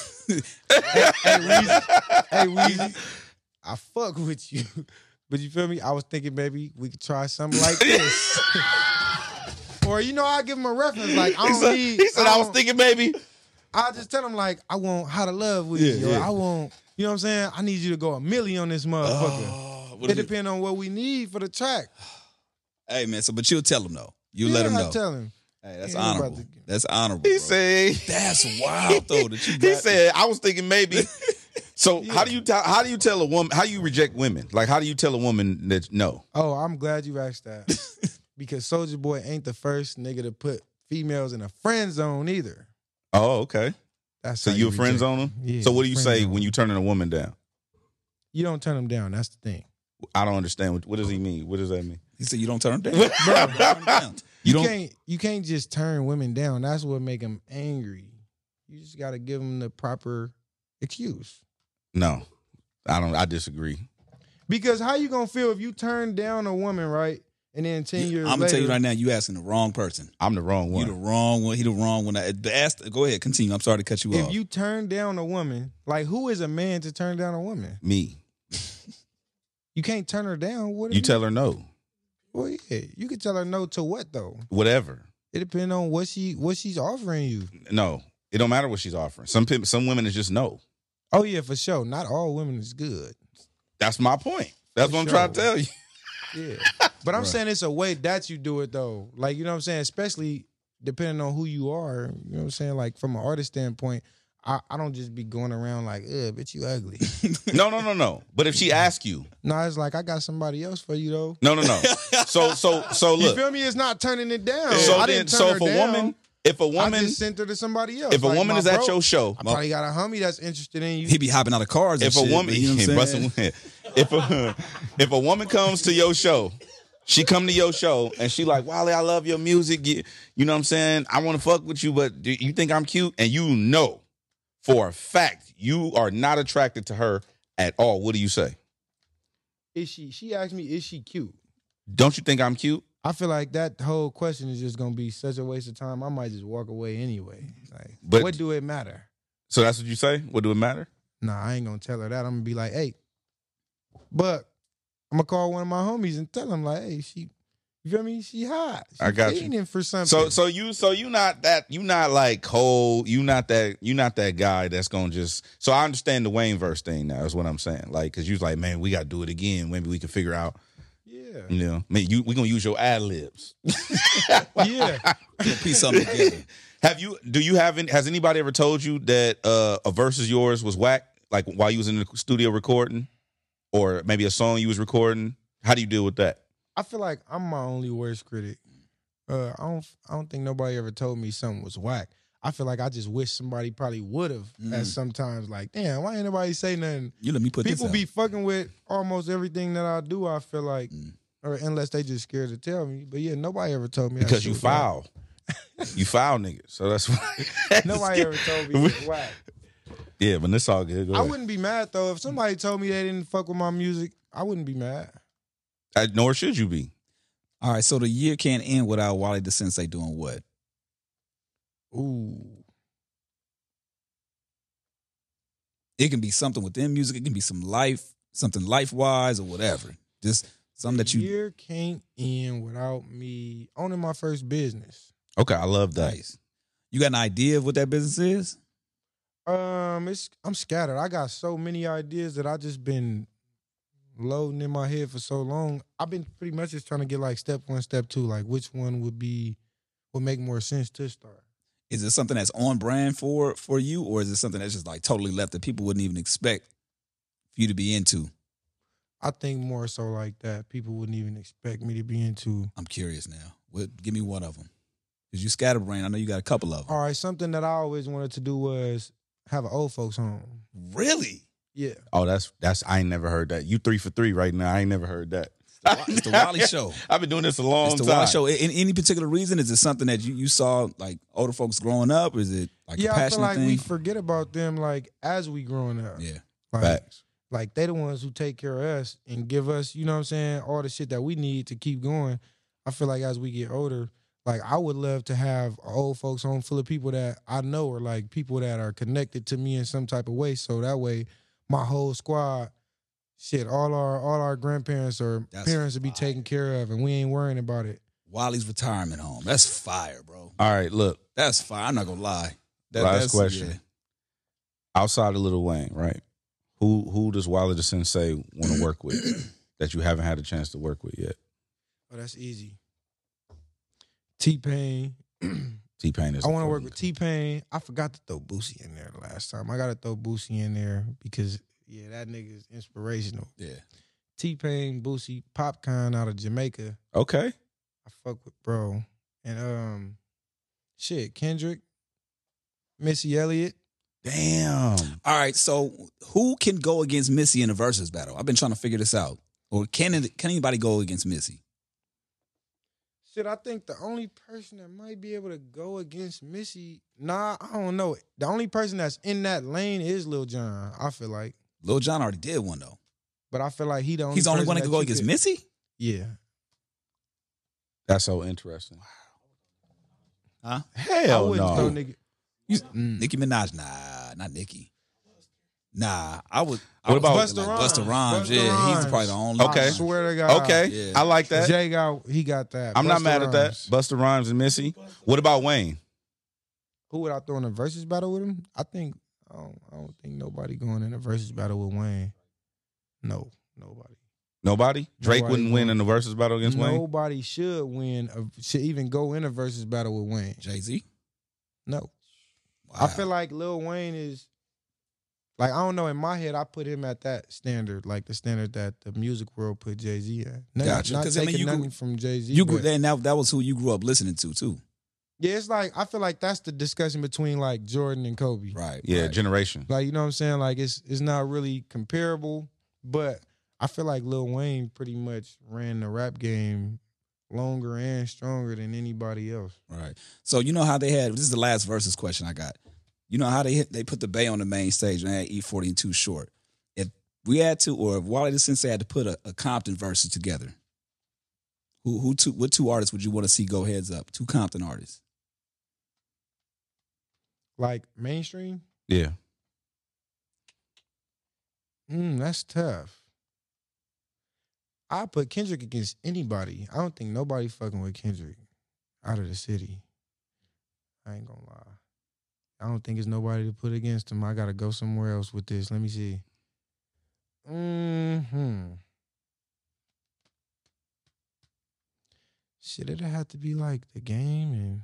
Hey, Weezy, I fuck with you, but you feel me? I was thinking maybe we could try something like this, or I give him a reference like I don't need. He said I was thinking maybe. I just tell him like I want How to Love with you. Or I want, you know what I'm saying? I need you to go a million on this motherfucker. It depends on what we need for the track. Hey, man, but you'll tell him, though. You let him know. I tell him. Hey, that's Ain't honorable. about to- That's honorable. He bro. said That's wild, though, that you got. he said I was thinking maybe. So how do you tell a woman, how do you reject women? Like how do you tell a woman that no? Oh, I'm glad you asked that. Because Soulja Boy ain't the first nigga to put females in a friend zone either. Oh, okay. That's So how you a friend reject zone them. them? Yeah, So what do you friend say zone. when you turning a woman down? You don't turn them down. That's the thing. I don't understand. What does he mean? What does that mean? He said you don't turn him down. Bro, turn him down. You don't. You can't just turn women down. That's what make them angry. You just got to give them the proper excuse. No, I don't. I disagree. Because how you gonna feel if you turn down a woman, right? And then 10 years I'm gonna later, tell you right now, you asking the wrong person. I'm the wrong You one. the wrong one. He the wrong one. Go ahead, continue. I'm sorry to cut you if off. you turn down a woman, like who is a man to turn down a woman? Me. You can't turn her down. What? You tell her no. Well, yeah, you can tell her no to what though. Whatever. It depends on what she's offering you. No, it don't matter what she's offering. Some women is just no. Oh yeah, for sure. Not all women is good. That's my point. That's For what I'm trying to sure. tell you. Yeah. But I'm Right. saying it's a way that you do it though. Like, you know what I'm saying? Especially depending on who you are. You know what I'm saying? Like from an artist standpoint, I don't just be going around like, bitch, you ugly. No. But if she asks you, No, it's like I got somebody else for you though. no. So You look. feel me? It's not turning it down. So I then, didn't turn so her if a down. woman, if a I woman, just sent her to somebody else. if a Like, woman my is at bro, your show, I probably got a homie that's interested in you. he be hopping out of cars. And if a shit, woman, man, you know what I'm saying? if a woman comes to your show, she come to your show and she like, Wally, I love your music. You know what I'm saying? I want to fuck with you, but do you think I'm cute? And you know for a fact you are not attracted to her at all. What do you say? Is she? She asked me, is she cute? Don't you think I'm cute? I feel like that whole question is just gonna be such a waste of time. I might just walk away anyway. Like, But- what do it matter? So that's what you say? What do it matter? Nah, I ain't gonna tell her that. I'm gonna be like, hey, but I'm gonna call one of my homies and tell him like, hey, you feel me? She hot. She I got you. fiending for something. So you not like cold. You not that guy that's gonna just. So I understand the Wayne verse thing now. Is what I'm saying. Like, cause you was like, man, we got to do it again. Maybe we can figure out. Yeah. You know, we gonna use your ad libs. Yeah. We'll piece something together. Has anybody ever told you that a verse of yours was whack? Like while you was in the studio recording, or maybe a song you was recording. How do you deal with that? I feel like I'm my only worst critic. I don't think nobody ever told me something was whack. I feel like I just wish somebody probably would have. At sometimes, like, damn, why ain't nobody say nothing? You let me put People this out. be fucking with almost everything that I do. I feel like, or unless they just scared to tell me. But yeah, nobody ever told me that Because shit you was whack. foul. You foul niggas. So that's why. Nobody ever told me it was whack. Yeah, but it's all good. Go I ahead. wouldn't be mad though if somebody told me they didn't fuck with my music. I wouldn't be mad. Nor should you be. All right, so the year can't end without Wally the Sensei doing what? Ooh, It can be something within music. It can be something life-wise or whatever. Just something that the you... year can't end without me owning my first business. Okay, I love that. Nice. You got an idea of what that business is? I'm scattered. I got so many ideas that I just been loading in my head for so long. I've been pretty much just trying to get like step 1, step 2, like which one would make more sense to start. Is it something that's on brand for you, or is it something that's just like totally left that people wouldn't even expect for you to be into? I think more so like that. People wouldn't even expect me to be into. I'm curious now. Give me one of them. Because you scatterbrain, I know you got a couple of them. All right, something that I always wanted to do was have an old folks home. Really? Yeah. Oh, that's I ain't never heard that. You 3 for 3 right now. I ain't never heard that. It's the Wally Show. I've been doing this a long It's the time. Wally Show. In any particular reason? Is it something that you saw like older folks growing up? Or is it like a I feel passionate like thing? we forget about them like as we growing up. Yeah. Like, Facts. like they the ones who take care of us and give us, you know what I'm saying, all the shit that we need to keep going. I feel like as we get older, like I would love to have an old folks home full of people that I know or like people that are connected to me in some type of way. So that way my whole squad, shit, all our grandparents or parents would be taken care of and we ain't worrying about it. Wally's retirement home. That's fire, bro. All right, look. That's fire. I'm not gonna lie. Last question. yeah. Outside of Lil Wayne, right? Who does Wally the Sensei want to work with that you haven't had a chance to work with yet? Oh, that's easy. T-Pain. T-Pain is. I want to work with T-Pain. I forgot to throw Boosie in there last time. I got to throw Boosie in there because, yeah, that nigga is inspirational. Yeah. T-Pain, Boosie, Popcorn out of Jamaica. Okay. I fuck with bro. And shit, Kendrick, Missy Elliott. Damn. All right. So who can go against Missy in a versus battle? I've been trying to figure this out. Or can anybody go against Missy? Shit, I think the only person that might be able to go against Missy, I don't know. The only person that's in that lane is Lil Jon, I feel like. Lil Jon already did one though. But I feel like he's the only He's the only one that can go you against could- Missy? Yeah. That's so interesting. Huh? I Hell wouldn't no. throw nigga. Nicki Minaj? Nah, not Nicki. Nah, I would. What about Busta Rhymes? Busta Rhymes? Busta Yeah, he's Rhymes. probably the only. Okay. I swear to God. Okay. Yeah. I like that. Jay he got that. I'm not Busta mad at that. Rhymes. Busta Rhymes and Missy. What about Wayne? Who would I throw in a versus battle with him? I don't think nobody going in a versus battle with Wayne. No, nobody. Nobody? Drake Nobody wouldn't win won. in the versus battle against Wayne? Nobody should should even go in a versus battle with Wayne. Jay-Z? No. Wow. I feel like Lil Wayne is, like, I don't know, in my head, I put him at that standard, like the standard that the music world put Jay-Z at. Gotcha. Not 'Cause, I mean, taking you grew- nothing from Jay-Z. you grew, but- and that was who you grew up listening to too. yeah, it's like, I feel like that's the discussion between like Jordan and Kobe. Right. Yeah, right. generation. Like, you know what I'm saying? Like, it's not really comparable, but I feel like Lil Wayne pretty much ran the rap game longer and stronger than anybody else. Right. So you know how they had, this is the last versus question I got. You know how they put the Bay on the main stage and they had E40 and Too Short. If we had to, or if Wally the Sensei had to put a Compton versus together, what two artists would you want to see go heads up? Two Compton artists. Like, mainstream? Yeah. That's tough. I put Kendrick against anybody. I don't think nobody fucking with Kendrick out of the city. I ain't gonna lie. I don't think it's nobody to put against him. I gotta go somewhere else with this. Let me see. Shit, it'd have to be like The Game and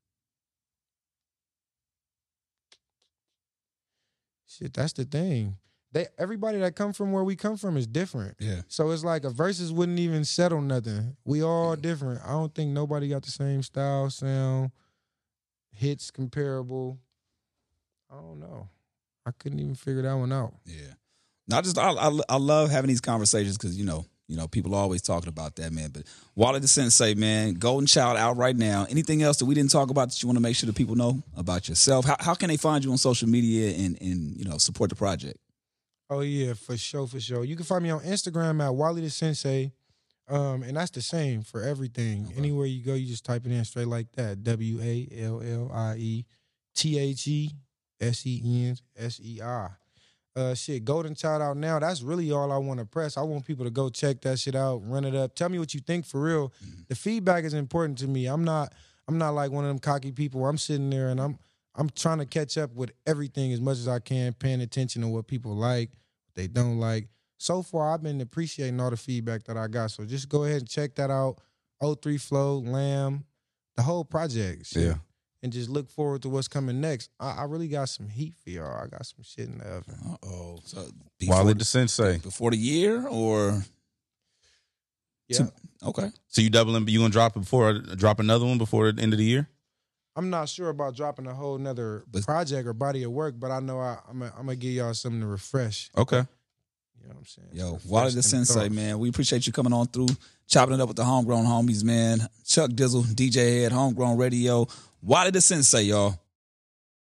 shit. That's the thing. Everybody that come from where we come from is different. Yeah. So it's like a versus wouldn't even settle nothing. We all different. I don't think nobody got the same style, sound, hits comparable. I don't know. I couldn't even figure that one out. Yeah. No, I love having these conversations because you know people are always talking about that, man. But Wally the Sensei, man, Golden Child out right now. Anything else that we didn't talk about that you want to make sure that people know about yourself? How can they find you on social media and support the project? Oh yeah, for sure, for sure. You can find me on Instagram at Wally the Sensei, and that's the same for everything. Okay. Anywhere you go, you just type it in straight like that. WALLIETHESENSEI. Shit, Golden Child out now. That's really all I want to press. I want people to go check that shit out, run it up. Tell me what you think for real. Mm-hmm. The feedback is important to me. I'm not like one of them cocky people. I'm sitting there and I'm trying to catch up with everything as much as I can, paying attention to what people like, what they don't like. So far, I've been appreciating all the feedback that I got. So just go ahead and check that out. O3 Flow, Lamb, the whole project. Shit. Yeah. And just look forward to what's coming next. I really got some heat for y'all. I got some shit in the oven. Uh-oh. So Wally the Sensei. Before the year or? Yeah. Okay. So you doubling, you gonna drop another one before the end of the year? I'm not sure about dropping a whole nother project or body of work, but I know I'm gonna give y'all something to refresh. Okay. You know what I'm saying? Yo, Wally the Sensei, man. We appreciate you coming on through, chopping it up with the homegrown homies, man. Chuck Dizzle, DJ Head, Homegrown Radio. Wally the Sensei, y'all.